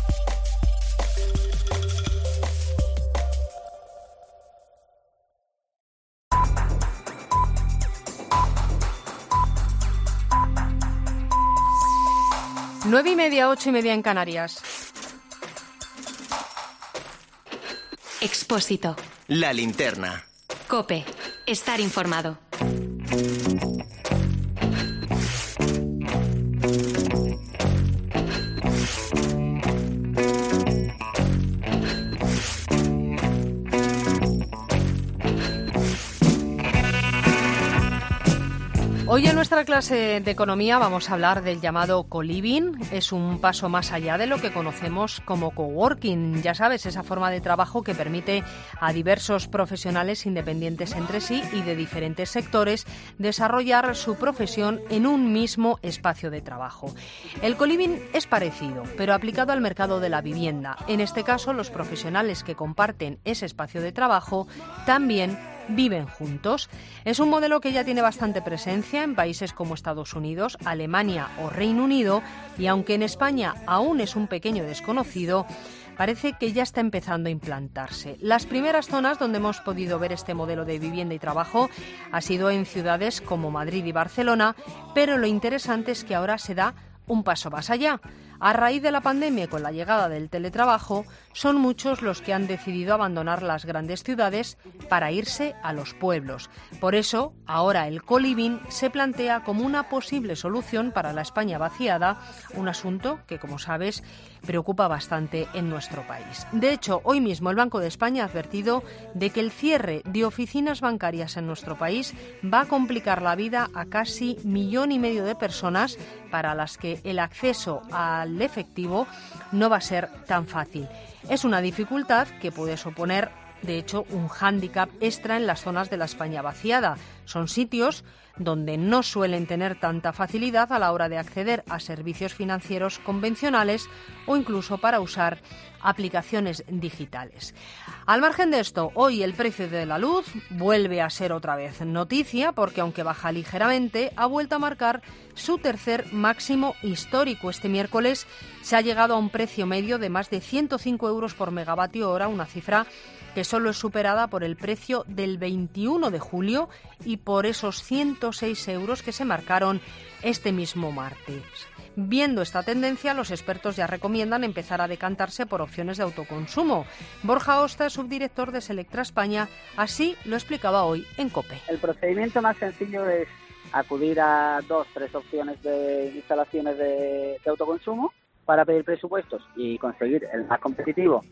A: Nueve y media, ocho y media en Canarias.
C: Expósito.
B: La linterna.
C: COPE. Estar informado.
A: Hoy en nuestra clase de economía vamos a hablar del llamado co-living. Es un paso más allá de lo que conocemos como coworking. Ya sabes, esa forma de trabajo que permite a diversos profesionales independientes entre sí y de diferentes sectores desarrollar su profesión en un mismo espacio de trabajo. El co-living es parecido, pero aplicado al mercado de la vivienda. En este caso, los profesionales que comparten ese espacio de trabajo también viven juntos. Es un modelo que ya tiene bastante presencia en países como Estados Unidos, Alemania o Reino Unido, y aunque en España aún es un pequeño desconocido, parece que ya está empezando a implantarse. Las primeras zonas donde hemos podido ver este modelo de vivienda y trabajo ha sido en ciudades como Madrid y Barcelona, pero lo interesante es que ahora se da un paso más allá. A raíz de la pandemia y con la llegada del teletrabajo, son muchos los que han decidido abandonar las grandes ciudades para irse a los pueblos. Por eso, ahora el co-living se plantea como una posible solución para la España vaciada, un asunto que, como sabes, preocupa bastante en nuestro país. De hecho, hoy mismo el Banco de España ha advertido de que el cierre de oficinas bancarias en nuestro país va a complicar la vida a casi millón y medio de personas para las que el acceso al efectivo no va a ser tan fácil. Es una dificultad que puede suponer, de hecho, un hándicap extra en las zonas de la España vaciada. Son sitios donde no suelen tener tanta facilidad a la hora de acceder a servicios financieros convencionales o incluso para usar aplicaciones digitales. Al margen de esto, hoy el precio de la luz vuelve a ser otra vez noticia porque, aunque baja ligeramente, ha vuelto a marcar su tercer máximo histórico. Este miércoles se ha llegado a un precio medio de más de ciento cinco euros por megavatio hora, una cifra que solo es superada por el precio del veintiuno de julio y por esos ciento seis euros que se marcaron este mismo martes. Viendo esta tendencia, los expertos ya recomiendan empezar a decantarse por opciones de autoconsumo. Borja Osta, subdirector de Selectra España, así lo explicaba hoy en COPE.
D: El procedimiento más sencillo es acudir a dos, tres opciones de instalaciones de, de autoconsumo para pedir presupuestos y conseguir el más competitivo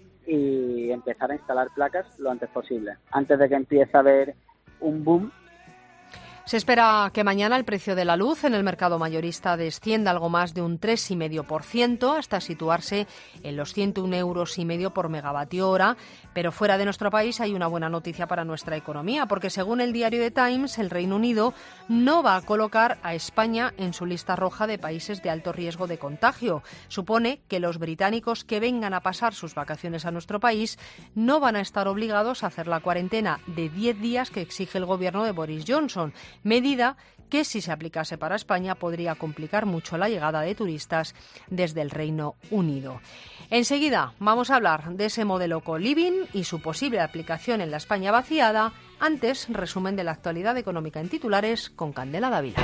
D: y empezar a instalar placas lo antes posible, antes de que empiece a haber un boom.
A: Se espera que mañana el precio de la luz en el mercado mayorista descienda algo más de un tres coma cinco por ciento hasta situarse en los ciento un euros y medio por megavatio hora, pero fuera de nuestro país hay una buena noticia para nuestra economía, porque según el diario The Times, el Reino Unido no va a colocar a España en su lista roja de países de alto riesgo de contagio. Supone que los británicos que vengan a pasar sus vacaciones a nuestro país no van a estar obligados a hacer la cuarentena de diez días que exige el gobierno de Boris Johnson, medida que, si se aplicase para España, podría complicar mucho la llegada de turistas desde el Reino Unido. Enseguida vamos a hablar de ese modelo co-living y su posible aplicación en la España vaciada. Antes, resumen de la actualidad económica en titulares con Candela Dávila.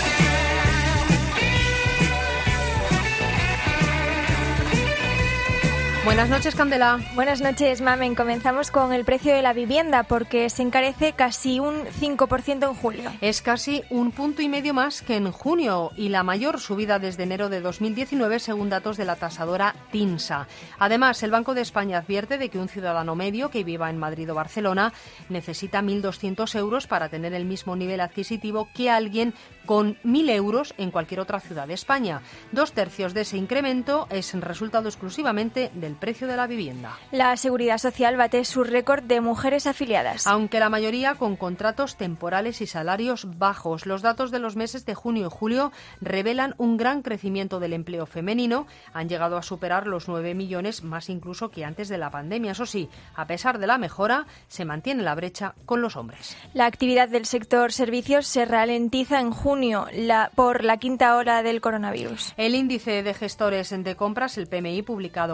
A: Buenas noches, Candela.
E: Buenas noches, Mamen. Comenzamos con el precio de la vivienda porque se encarece casi un cinco por ciento en julio.
A: Es casi un punto y medio más que en junio y la mayor subida desde enero de dos mil diecinueve según datos de la tasadora TINSA. Además, el Banco de España advierte de que un ciudadano medio que viva en Madrid o Barcelona necesita mil doscientos euros para tener el mismo nivel adquisitivo que alguien con mil euros en cualquier otra ciudad de España. Dos tercios de ese incremento es resultado exclusivamente del precio de la vivienda.
E: La Seguridad Social bate su récord de mujeres afiliadas.
A: Aunque la mayoría con contratos temporales y salarios bajos. Los datos de los meses de junio y julio revelan un gran crecimiento del empleo femenino. Han llegado a superar los nueve millones, más incluso que antes de la pandemia. Eso sí, a pesar de la mejora, se mantiene la brecha con los hombres.
E: La actividad del sector servicios se ralentiza en junio la, por la quinta ola del coronavirus.
A: El índice de gestores de compras, el P M I, publicado hoy,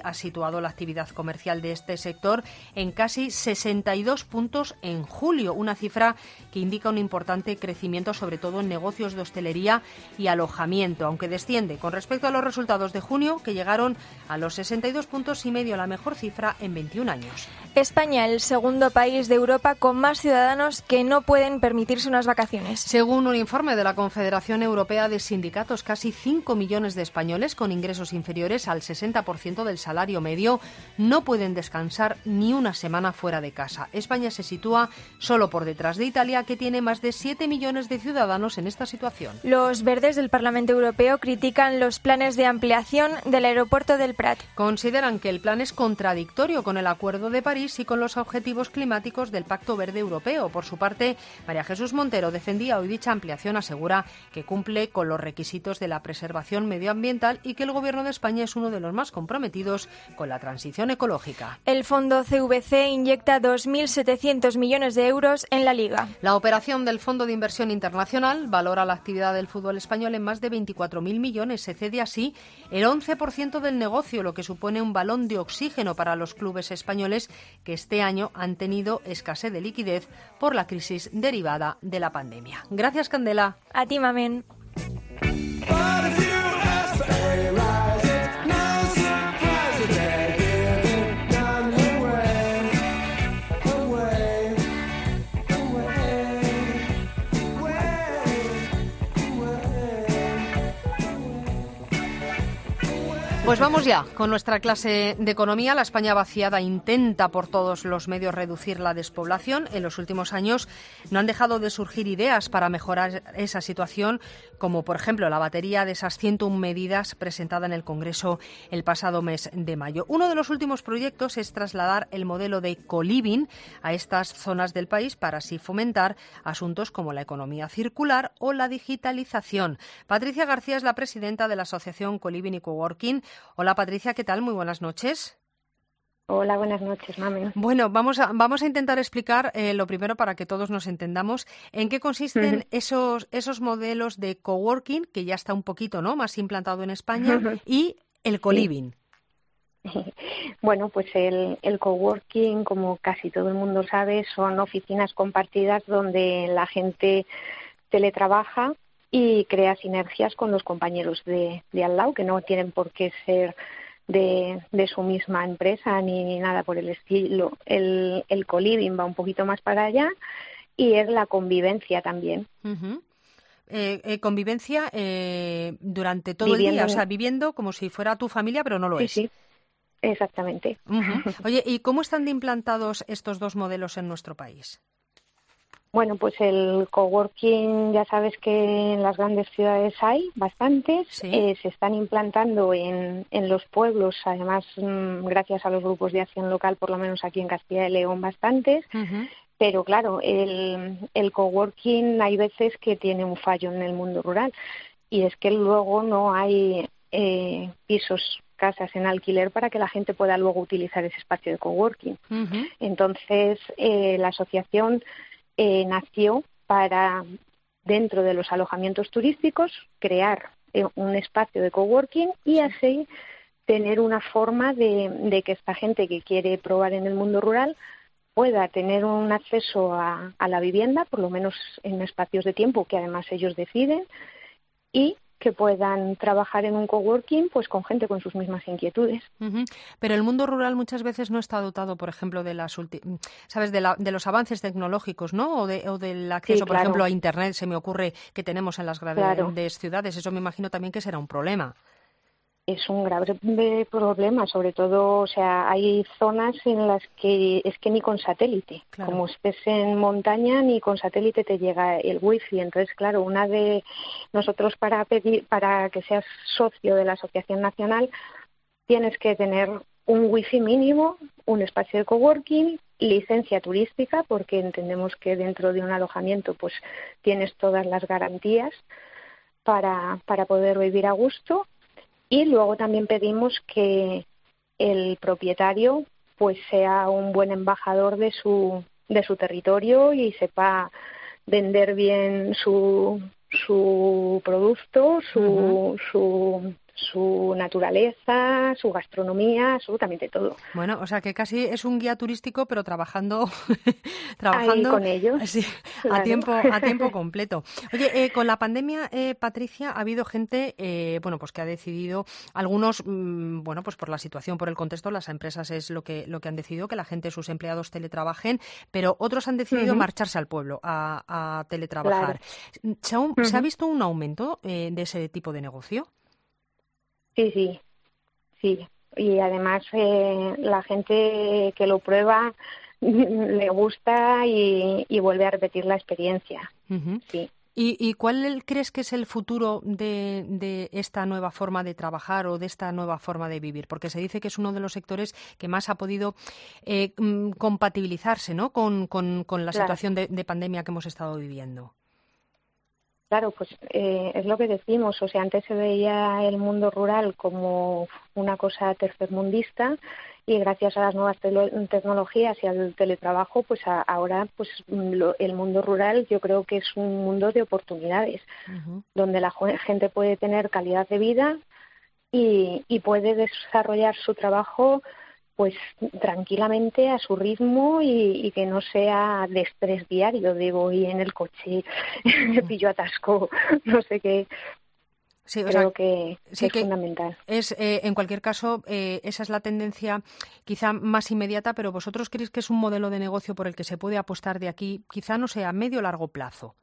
A: ha situado la actividad comercial de este sector en casi sesenta y dos puntos en julio, una cifra que indica un importante crecimiento, sobre todo en negocios de hostelería y alojamiento, aunque desciende con respecto a los resultados de junio, que llegaron a los sesenta y dos puntos y medio, la mejor cifra en veintiún años.
E: España, el segundo país de Europa con más ciudadanos que no pueden permitirse unas vacaciones.
A: Según un informe de la Confederación Europea de Sindicatos, casi cinco millones de españoles con ingresos inferiores al sesenta por ciento del salario medio no pueden descansar ni una semana fuera de casa. España se sitúa solo por detrás de Italia, que tiene más de siete millones de ciudadanos en esta situación.
E: Los verdes del Parlamento Europeo critican los planes de ampliación del aeropuerto del Prat.
A: Consideran que el plan es contradictorio con el Acuerdo de París y con los objetivos climáticos del Pacto Verde Europeo. Por su parte, María Jesús Montero defendía hoy dicha ampliación, asegura que cumple con los requisitos de la preservación medioambiental y que el Gobierno de España es uno de los más comprometidos con la transición ecológica.
E: El fondo C V C inyecta dos mil setecientos millones de euros en la Liga.
A: La operación del Fondo de Inversión Internacional valora la actividad del fútbol español en más de veinticuatro mil millones. Se cede así el once por ciento del negocio, lo que supone un balón de oxígeno para los clubes españoles que este año han tenido escasez de liquidez por la crisis derivada de la pandemia. Gracias, Candela.
E: A ti, Mamen.
A: Pues vamos ya con nuestra clase de economía. La España vaciada intenta por todos los medios reducir la despoblación. En los últimos años no han dejado de surgir ideas para mejorar esa situación, como por ejemplo la batería de esas ciento una medidas presentada en el Congreso el pasado mes de mayo. Uno de los últimos proyectos es trasladar el modelo de co-living a estas zonas del país para así fomentar asuntos como la economía circular o la digitalización. Patricia García es la presidenta de la Asociación Co-living y Coworking. Hola, Patricia, ¿qué tal? Muy buenas noches.
F: Hola, buenas noches, mami.
A: Bueno, vamos a, vamos a intentar explicar eh, lo primero para que todos nos entendamos en qué consisten uh-huh. esos, esos modelos de coworking, que ya está un poquito, ¿no?, más implantado en España, uh-huh. y el co-living.
F: Sí. Bueno, pues el, el coworking, como casi todo el mundo sabe, son oficinas compartidas donde la gente teletrabaja y crea sinergias con los compañeros de, de al lado, que no tienen por qué ser de, de su misma empresa ni, ni nada por el estilo. El, el co-living va un poquito más para allá y es la convivencia también.
A: Uh-huh. Eh, eh, convivencia eh, durante todo viviendo, el día, o sea, viviendo como si fuera tu familia, pero no lo
F: sí,
A: es.
F: Sí, exactamente.
A: Uh-huh. Oye, ¿y cómo están de implantados estos dos modelos en nuestro país?
F: Bueno, pues el coworking, ya sabes que en las grandes ciudades hay bastantes, sí. eh, se están implantando en, en los pueblos, además mmm, gracias a los grupos de acción local, por lo menos aquí en Castilla y León bastantes, uh-huh. pero claro, el, el coworking hay veces que tiene un fallo en el mundo rural y es que luego no hay eh, pisos, casas en alquiler para que la gente pueda luego utilizar ese espacio de coworking. Uh-huh. Entonces, eh, la asociación Eh, nació para, dentro de los alojamientos turísticos, crear eh, un espacio de coworking y así tener una forma de, de que esta gente que quiere probar en el mundo rural pueda tener un acceso a, a la vivienda, por lo menos en espacios de tiempo que además ellos deciden, y que puedan trabajar en un coworking pues con gente con sus mismas inquietudes.
A: Uh-huh. Pero el mundo rural muchas veces no está dotado, por ejemplo, de las ulti- sabes de, la, de los avances tecnológicos, ¿no? O, de, o del acceso, sí, claro. por ejemplo, a Internet, se me ocurre, que tenemos en las grandes claro. ciudades. Eso me imagino también que será un problema.
F: Es un grave problema, sobre todo, o sea, hay zonas en las que es que ni con satélite, claro. como estés en montaña, ni con satélite te llega el wifi. Entonces, claro, una de nosotros para pedir, para que seas socio de la Asociación Nacional, tienes que tener un wifi mínimo, un espacio de coworking, licencia turística, porque entendemos que dentro de un alojamiento, pues tienes todas las garantías para para poder vivir a gusto. Y luego también pedimos que el propietario pues sea un buen embajador de su de su territorio y sepa vender bien su su producto, su uh-huh. su su naturaleza, su gastronomía, absolutamente todo.
A: Bueno, o sea que casi es un guía turístico, pero trabajando trabajando
F: ahí con ellos,
A: sí, claro. a tiempo a tiempo completo. Oye, eh, con la pandemia, eh, Patricia, ha habido gente, eh, bueno, pues que ha decidido, algunos, mmm, bueno, pues por la situación, por el contexto, las empresas es lo que lo que han decidido, que la gente, sus empleados teletrabajen, pero otros han decidido uh-huh. marcharse al pueblo a, a teletrabajar. Claro. ¿Se, ha, uh-huh. ¿Se ha visto un aumento eh, de ese tipo de negocio?
F: Sí, sí, sí. Y además eh, la gente que lo prueba le gusta y, y vuelve a repetir la experiencia.
A: Uh-huh.
F: Sí.
A: ¿Y, ¿Y cuál crees que es el futuro de, de esta nueva forma de trabajar o de esta nueva forma de vivir? Porque se dice que es uno de los sectores que más ha podido eh, compatibilizarse, ¿no?, con, con, con la claro. situación de, de pandemia que hemos estado viviendo.
F: Claro, pues eh, es lo que decimos, o sea, antes se veía el mundo rural como una cosa tercermundista y gracias a las nuevas te- tecnologías y al teletrabajo, pues a, ahora pues lo, el mundo rural yo creo que es un mundo de oportunidades, uh-huh. donde la gente puede tener calidad de vida y, y puede desarrollar su trabajo pues tranquilamente a su ritmo y, y que no sea de estrés diario, de voy en el coche, me pillo atasco, no sé qué.
A: Sí, o
F: Creo
A: sea,
F: que,
A: sí
F: que es
A: que
F: fundamental.
A: Es, eh, en cualquier caso, eh, esa es la tendencia quizá más inmediata, pero ¿vosotros creéis que es un modelo de negocio por el que se puede apostar de aquí, quizá no sea a medio o largo plazo?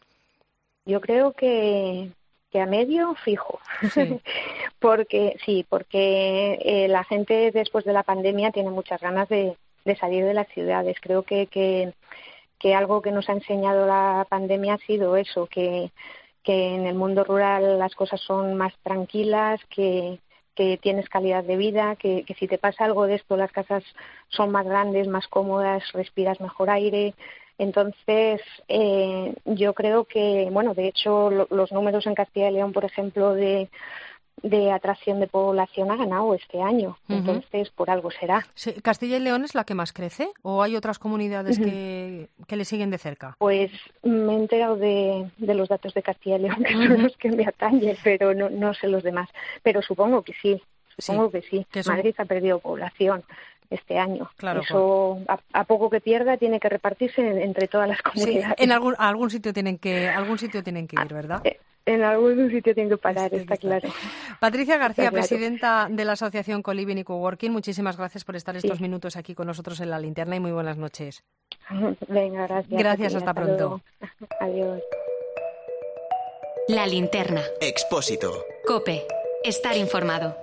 F: Yo creo que... que a medio fijo, sí. porque sí, porque eh, la gente después de la pandemia tiene muchas ganas de, de salir de las ciudades. Creo que, que que algo que nos ha enseñado la pandemia ha sido eso, que que en el mundo rural las cosas son más tranquilas, que que tienes calidad de vida, que, que si te pasa algo de esto las casas son más grandes, más cómodas, respiras mejor aire. Entonces, eh, yo creo que, bueno, de hecho, lo, los números en Castilla y León, por ejemplo, de, de atracción de población ha ganado este año. Uh-huh. Entonces, por algo será.
A: Sí, ¿Castilla y León es la que más crece o hay otras comunidades uh-huh. que, que le siguen de cerca?
F: Pues me he enterado de, de los datos de Castilla y León, que son los que me atañen, pero no, no sé los demás. Pero supongo que sí, supongo sí, que sí. Que son... Madrid ha perdido población este año. Claro, eso a, a poco que pierda tiene que repartirse en, entre todas las comunidades.
A: Sí, en algún a algún sitio tienen que algún sitio tienen que ir, ¿verdad?
F: En algún sitio tienen que parar, sí, está claro.
A: Patricia García, claro. presidenta de la Asociación Coliving y Coworking, muchísimas gracias por estar estos sí. minutos aquí con nosotros en La Linterna y muy buenas noches.
F: Venga, gracias.
A: Gracias, hasta, hasta pronto.
F: Luego. Adiós.
C: La Linterna.
B: Expósito.
C: COPE. Estar informado.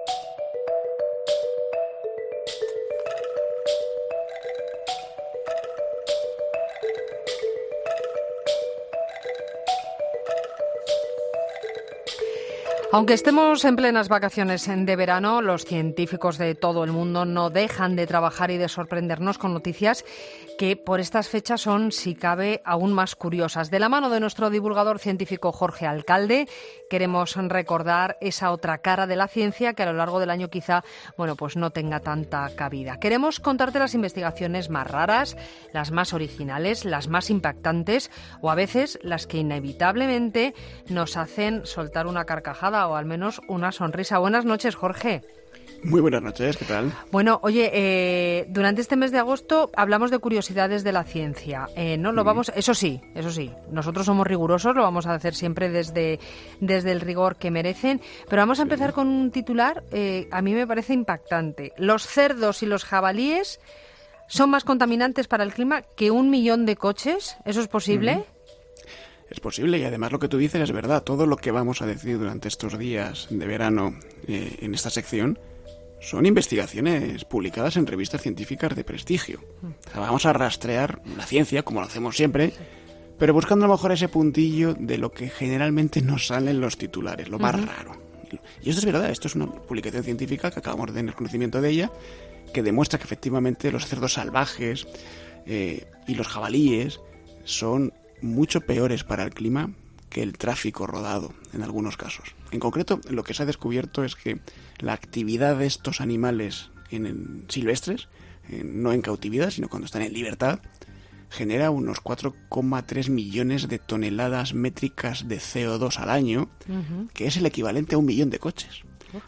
A: Aunque estemos en plenas vacaciones de verano, los científicos de todo el mundo no dejan de trabajar y de sorprendernos con noticias que por estas fechas son, si cabe, aún más curiosas. De la mano de nuestro divulgador científico Jorge Alcalde, queremos recordar esa otra cara de la ciencia que a lo largo del año quizá, bueno, pues no tenga tanta cabida. Queremos contarte las investigaciones más raras, las más originales, las más impactantes o a veces las que inevitablemente nos hacen soltar una carcajada o al menos una sonrisa. Buenas noches, Jorge.
H: Muy buenas noches, ¿qué tal?
A: Bueno, oye, eh, durante este mes de agosto hablamos de curiosidades de la ciencia. Eh, no lo vamos, eso sí, eso sí, nosotros somos rigurosos, lo vamos a hacer siempre desde, desde el rigor que merecen. Pero vamos a empezar sí. con un titular, eh, a mí me parece impactante. Los cerdos y los jabalíes son más contaminantes para el clima que un millón de coches. ¿Eso es posible?
H: Uh-huh. Es posible y además lo que tú dices es verdad. Todo lo que vamos a decir durante estos días de verano eh, en esta sección son investigaciones publicadas en revistas científicas de prestigio. O sea, vamos a rastrear la ciencia, como lo hacemos siempre, pero buscando a lo mejor ese puntillo de lo que generalmente nos sale en los titulares, lo más uh-huh. raro. Y esto es verdad, esto es una publicación científica que acabamos de tener conocimiento de ella, que demuestra que efectivamente los cerdos salvajes eh, y los jabalíes son mucho peores para el clima que el tráfico rodado en algunos casos. En concreto, lo que se ha descubierto es que la actividad de estos animales en, en silvestres, en, no en cautividad, sino cuando están en libertad, genera unos cuatro coma tres millones de toneladas métricas de C O dos al año, uh-huh. que es el equivalente a un millón de coches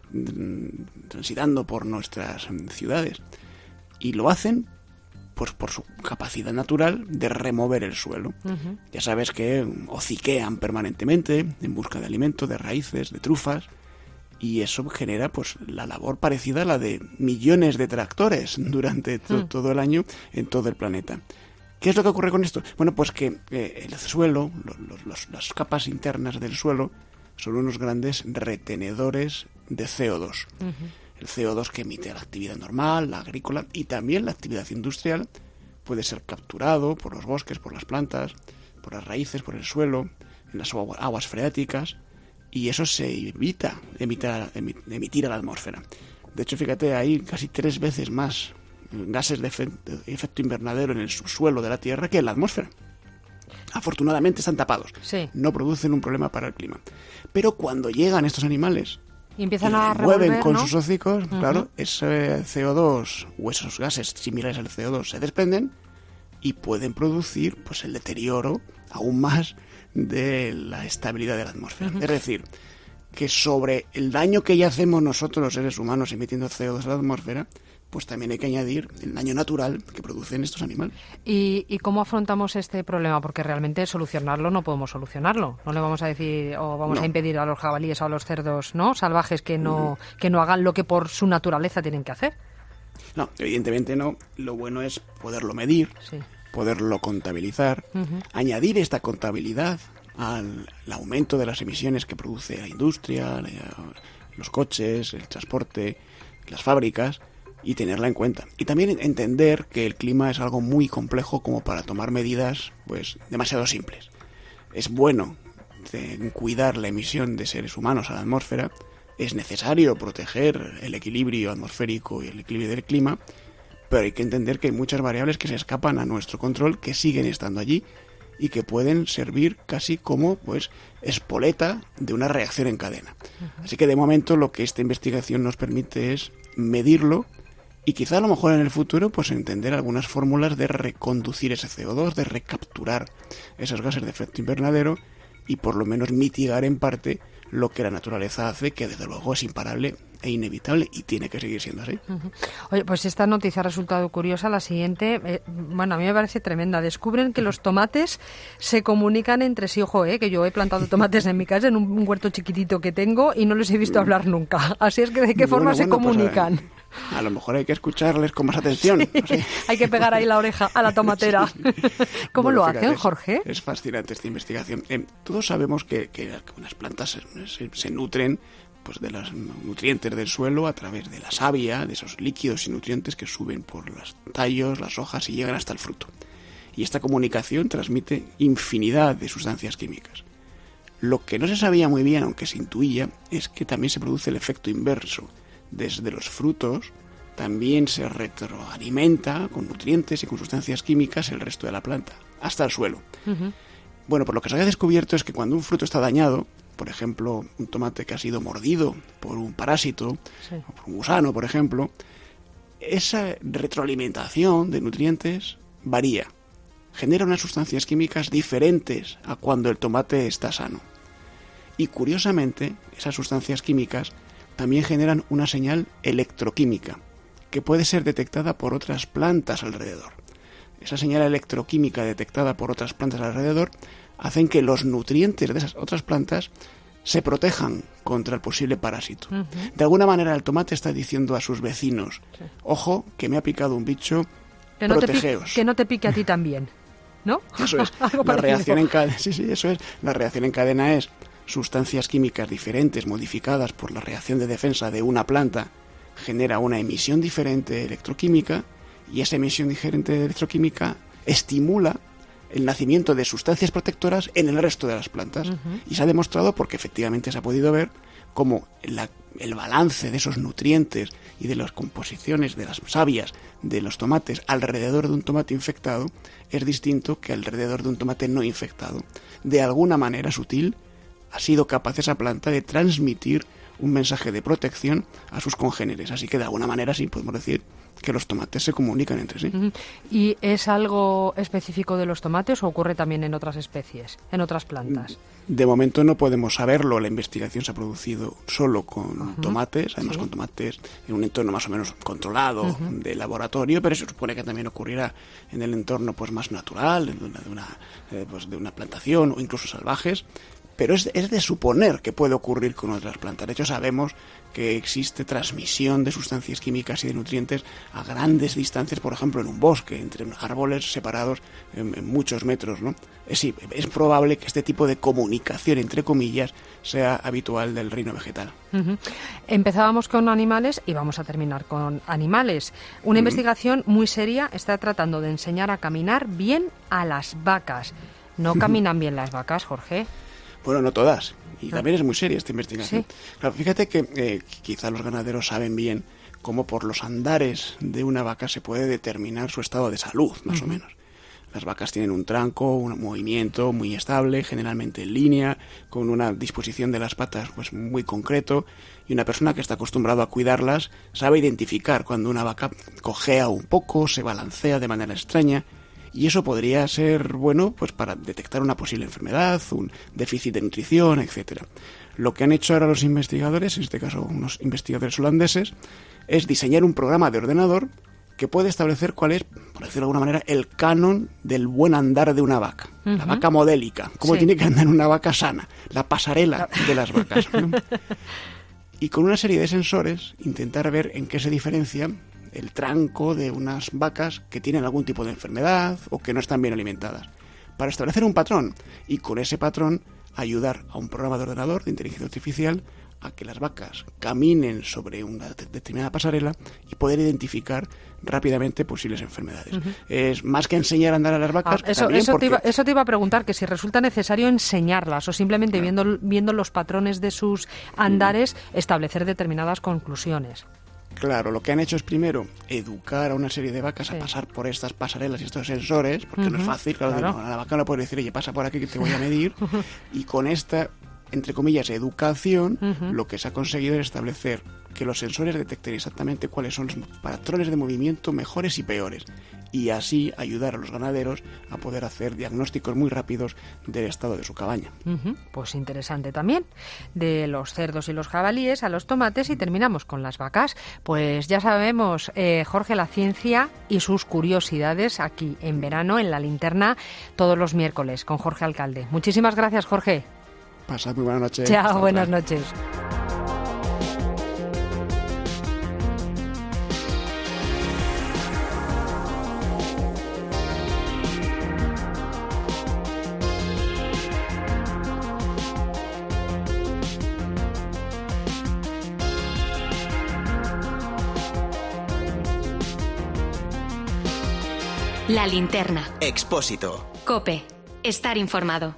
H: uh-huh. transitando por nuestras ciudades. Y lo hacen pues por su capacidad natural de remover el suelo. Uh-huh. Ya sabes que hociquean permanentemente en busca de alimento, de raíces, de trufas, y eso genera pues la labor parecida a la de millones de tractores durante to- uh-huh. todo el año en todo el planeta. ¿Qué es lo que ocurre con esto? Bueno, pues que eh, el suelo, los, los, las capas internas del suelo, son unos grandes retenedores de C O dos. Uh-huh. El C O dos que emite la actividad normal, la agrícola y también la actividad industrial puede ser capturado por los bosques, por las plantas, por las raíces, por el suelo, en las aguas freáticas, y eso se evita emitir, emitir a la atmósfera. De hecho, fíjate, hay casi tres veces más gases de efecto invernadero en el subsuelo de la Tierra que en la atmósfera. Afortunadamente están tapados,
A: sí.
H: no producen un problema para el clima. Pero cuando llegan estos animales
A: y empiezan
H: y
A: a
H: remueven
A: revolver,
H: con
A: ¿no?
H: sus hocicos,
A: uh-huh.
H: claro, ese C O dos o esos gases similares al C O dos se desprenden y pueden producir pues el deterioro aún más de la estabilidad de la atmósfera. Uh-huh. Es decir, que sobre el daño que ya hacemos nosotros los seres humanos emitiendo C O dos a la atmósfera, pues también hay que añadir el daño natural que producen estos animales.
A: ¿Y, y cómo afrontamos este problema? Porque realmente solucionarlo no podemos solucionarlo. No le vamos a decir o vamos
H: no.
A: a impedir a los jabalíes o a los cerdos, ¿no?, salvajes que no, uh-huh. que no hagan lo que por su naturaleza tienen que hacer.
H: No, evidentemente no. Lo bueno es poderlo medir, sí. poderlo contabilizar, uh-huh. añadir esta contabilidad al, al aumento de las emisiones que produce la industria, la, los coches, el transporte, las fábricas, y tenerla en cuenta. Y también entender que el clima es algo muy complejo como para tomar medidas pues demasiado simples. Es bueno de cuidar la emisión de seres humanos a la atmósfera, es necesario proteger el equilibrio atmosférico y el equilibrio del clima, pero hay que entender que hay muchas variables que se escapan a nuestro control, que siguen estando allí y que pueden servir casi como pues espoleta de una reacción en cadena. Uh-huh. Así que de momento lo que esta investigación nos permite es medirlo y quizá a lo mejor en el futuro pues entender algunas fórmulas de reconducir ese C O dos, de recapturar esos gases de efecto invernadero y por lo menos mitigar en parte lo que la naturaleza hace, que desde luego es imparable e inevitable y tiene que seguir siendo así.
A: Uh-huh. Oye, pues esta noticia ha resultado curiosa, la siguiente, eh, bueno, a mí me parece tremenda. Descubren que los tomates se comunican entre sí. Ojo, eh, que yo he plantado tomates en mi casa, en un, un huerto chiquitito que tengo, y no les he visto hablar nunca. Así es que, ¿de qué forma
H: bueno,
A: se
H: bueno,
A: comunican?
H: Pues a, a lo mejor hay que escucharles con más atención. Sí,
A: no sé. Hay que pegar ahí la oreja a la tomatera. Sí. ¿Cómo bueno, lo fíjate, hacen, Jorge?
H: Es, es fascinante esta investigación. Eh, todos sabemos que, que unas plantas se, se, se nutren pues de los nutrientes del suelo a través de la savia, de esos líquidos y nutrientes que suben por los tallos, las hojas y llegan hasta el fruto. Y esta comunicación transmite infinidad de sustancias químicas. Lo que no se sabía muy bien, aunque se intuía, es que también se produce el efecto inverso. Desde los frutos también se retroalimenta con nutrientes y con sustancias químicas el resto de la planta, hasta el suelo. Uh-huh. Bueno, pues lo que se ha descubierto es que cuando un fruto está dañado, por ejemplo, un tomate que ha sido mordido por un parásito, sí. o por un gusano, por ejemplo, esa retroalimentación de nutrientes varía. Genera unas sustancias químicas diferentes a cuando el tomate está sano. Y curiosamente, esas sustancias químicas también generan una señal electroquímica que puede ser detectada por otras plantas alrededor. Esa señal electroquímica detectada por otras plantas alrededor hacen que los nutrientes de esas otras plantas se protejan contra el posible parásito. Uh-huh. De alguna manera el tomate está diciendo a sus vecinos, sí. ojo, que me ha picado un bicho,
A: que no
H: protegeos.
A: Te pique, que no te pique a ti también, ¿no?
H: Eso es. La reacción en cadena, sí, sí, eso es. La reacción en cadena es sustancias químicas diferentes modificadas por la reacción de defensa de una planta genera una emisión diferente electroquímica y esa emisión diferente electroquímica estimula el nacimiento de sustancias protectoras en el resto de las plantas. Uh-huh. Y se ha demostrado, porque efectivamente se ha podido ver, cómo la, el balance de esos nutrientes y de las composiciones de las savias de los tomates alrededor de un tomate infectado es distinto que alrededor de un tomate no infectado. De alguna manera sutil ha sido capaz esa planta de transmitir un mensaje de protección a sus congéneres. Así que de alguna manera sí podemos decir que los tomates se comunican entre sí.
A: Uh-huh. ¿Y es algo específico de los tomates o ocurre también en otras especies, en otras plantas?
H: De momento no podemos saberlo. La investigación se ha producido solo con uh-huh. tomates, además sí. con tomates en un entorno más o menos controlado uh-huh. de laboratorio, pero se supone que también ocurrirá en el entorno pues más natural, de una, de una, eh, pues, de una plantación o incluso salvajes. Pero es, es de suponer que puede ocurrir con otras plantas. De hecho, sabemos que existe transmisión de sustancias químicas y de nutrientes a grandes distancias, por ejemplo, en un bosque, entre árboles separados en, en muchos metros, ¿no? Es, sí, es probable que este tipo de comunicación, entre comillas, sea habitual del reino vegetal.
A: Uh-huh. Empezábamos con animales y vamos a terminar con animales. Una uh-huh. investigación muy seria está tratando de enseñar a caminar bien a las vacas. ¿No caminan bien las vacas, Jorge?
H: Bueno, no todas. Y también es muy seria esta investigación.
A: ¿Sí?
H: Claro, fíjate que eh, quizá los ganaderos saben bien cómo por los andares de una vaca se puede determinar su estado de salud, más uh-huh. o menos. Las vacas tienen un tranco, un movimiento muy estable, generalmente en línea, con una disposición de las patas pues muy concreto, y una persona que está acostumbrado a cuidarlas sabe identificar cuando una vaca cojea un poco, se balancea de manera extraña. Y eso podría ser bueno pues para detectar una posible enfermedad, un déficit de nutrición, etcétera. Lo que han hecho ahora los investigadores, en este caso unos investigadores holandeses, es diseñar un programa de ordenador que puede establecer cuál es, por decirlo de alguna manera, el canon del buen andar de una vaca. Uh-huh. La vaca modélica, cómo sí. tiene que andar una vaca sana, la pasarela de las vacas, ¿no? Y con una serie de sensores intentar ver en qué se diferencia el tranco de unas vacas que tienen algún tipo de enfermedad o que no están bien alimentadas, para establecer un patrón y con ese patrón ayudar a un programa de ordenador de inteligencia artificial a que las vacas caminen sobre una determinada pasarela y poder identificar rápidamente posibles enfermedades. Uh-huh. Es más que enseñar a andar a las vacas.
A: Ah, eso, eso, porque... te iba, eso te iba a preguntar, que si resulta necesario enseñarlas o simplemente claro. viendo, viendo los patrones de sus andares, uh-huh. establecer determinadas conclusiones.
H: Claro, lo que han hecho es primero educar a una serie de vacas sí. a pasar por estas pasarelas y estos sensores, porque uh-huh, no es fácil, claro, claro. No, a la vaca no puede decir, oye, pasa por aquí que te voy a medir, y con esta, entre comillas, educación, uh-huh. lo que se ha conseguido es establecer que los sensores detecten exactamente cuáles son los patrones de movimiento mejores y peores, y así ayudar a los ganaderos a poder hacer diagnósticos muy rápidos del estado de su cabaña.
A: Uh-huh. Pues interesante también. De los cerdos y los jabalíes a los tomates y terminamos con las vacas. Pues ya sabemos, eh, Jorge, la ciencia y sus curiosidades aquí en verano, en La Linterna, todos los miércoles con Jorge Alcalde. Muchísimas gracias, Jorge.
H: Pasad muy buenas noches.
A: Chao,
H: Hasta
A: buenas
H: otra.
A: noches.
C: La Linterna.
B: Expósito.
C: COPE. Estar informado.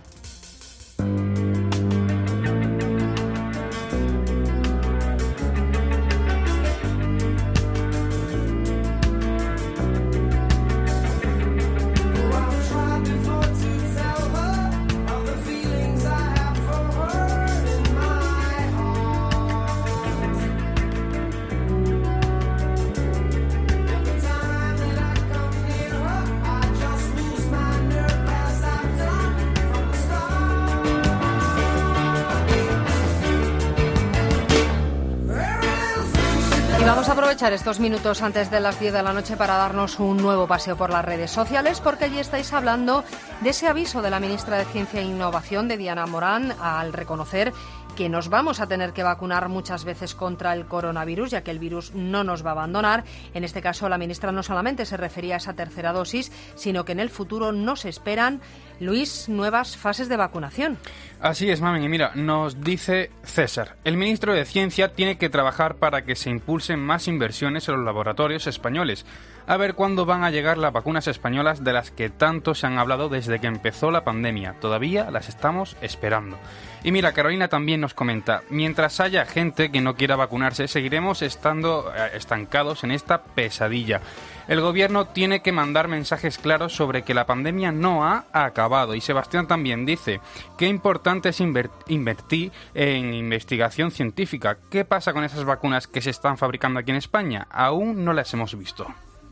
A: Vamos a aprovechar estos minutos antes de las diez de la noche para darnos un nuevo paseo por las redes sociales, porque allí estáis hablando de ese aviso de la ministra de Ciencia e Innovación, de Diana Morán, al reconocer que nos vamos a tener que vacunar muchas veces contra el coronavirus, ya que el virus no nos va a abandonar. En este caso, la ministra no solamente se refería a esa tercera dosis, sino que en el futuro nos esperan, Luis, nuevas fases de vacunación.
I: Así es, Mami. Y mira, nos dice César, el ministro de Ciencia tiene que trabajar para que se impulsen más inversiones en los laboratorios españoles. A ver cuándo van a llegar las vacunas españolas de las que tanto se han hablado desde que empezó la pandemia. Todavía las estamos esperando. Y mira, Carolina también nos comenta, mientras haya gente que no quiera vacunarse, seguiremos estando estancados en esta pesadilla. El gobierno tiene que mandar mensajes claros sobre que la pandemia no ha acabado. Y Sebastián también dice, qué importante es invertir en investigación científica. ¿Qué pasa con esas vacunas que se están fabricando aquí en España? Aún no las hemos visto.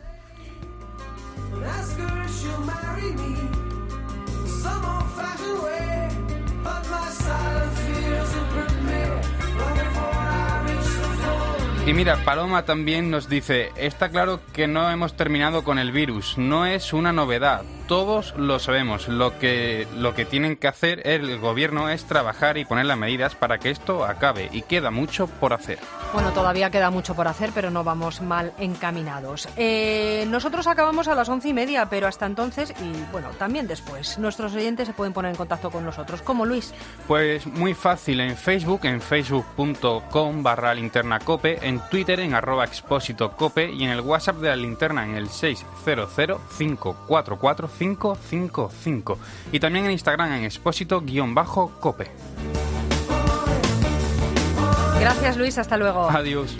I: Y mira, Paloma también nos dice, está claro que no hemos terminado con el virus, no es una novedad, todos lo sabemos, lo que, lo que tienen que hacer el gobierno es trabajar y poner las medidas para que esto acabe, y queda mucho por hacer.
A: Bueno, todavía queda mucho por hacer, pero no vamos mal encaminados. Eh, nosotros acabamos a las once y media, pero hasta entonces, y bueno, también después, nuestros oyentes se pueden poner en contacto con nosotros. ¿Cómo, Luis?
I: Pues muy fácil, en Facebook, en facebook punto com barra linterna cope, en Twitter en arroba expósito cope y en el WhatsApp de la linterna en el seis cero cero cinco cuatro cuatro cinco cinco cinco y también en Instagram en expósito-cope.
A: Gracias, Luis, hasta luego.
I: Adiós.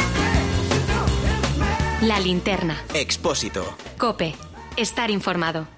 C: La linterna.
B: Expósito.
C: Cope. Estar informado.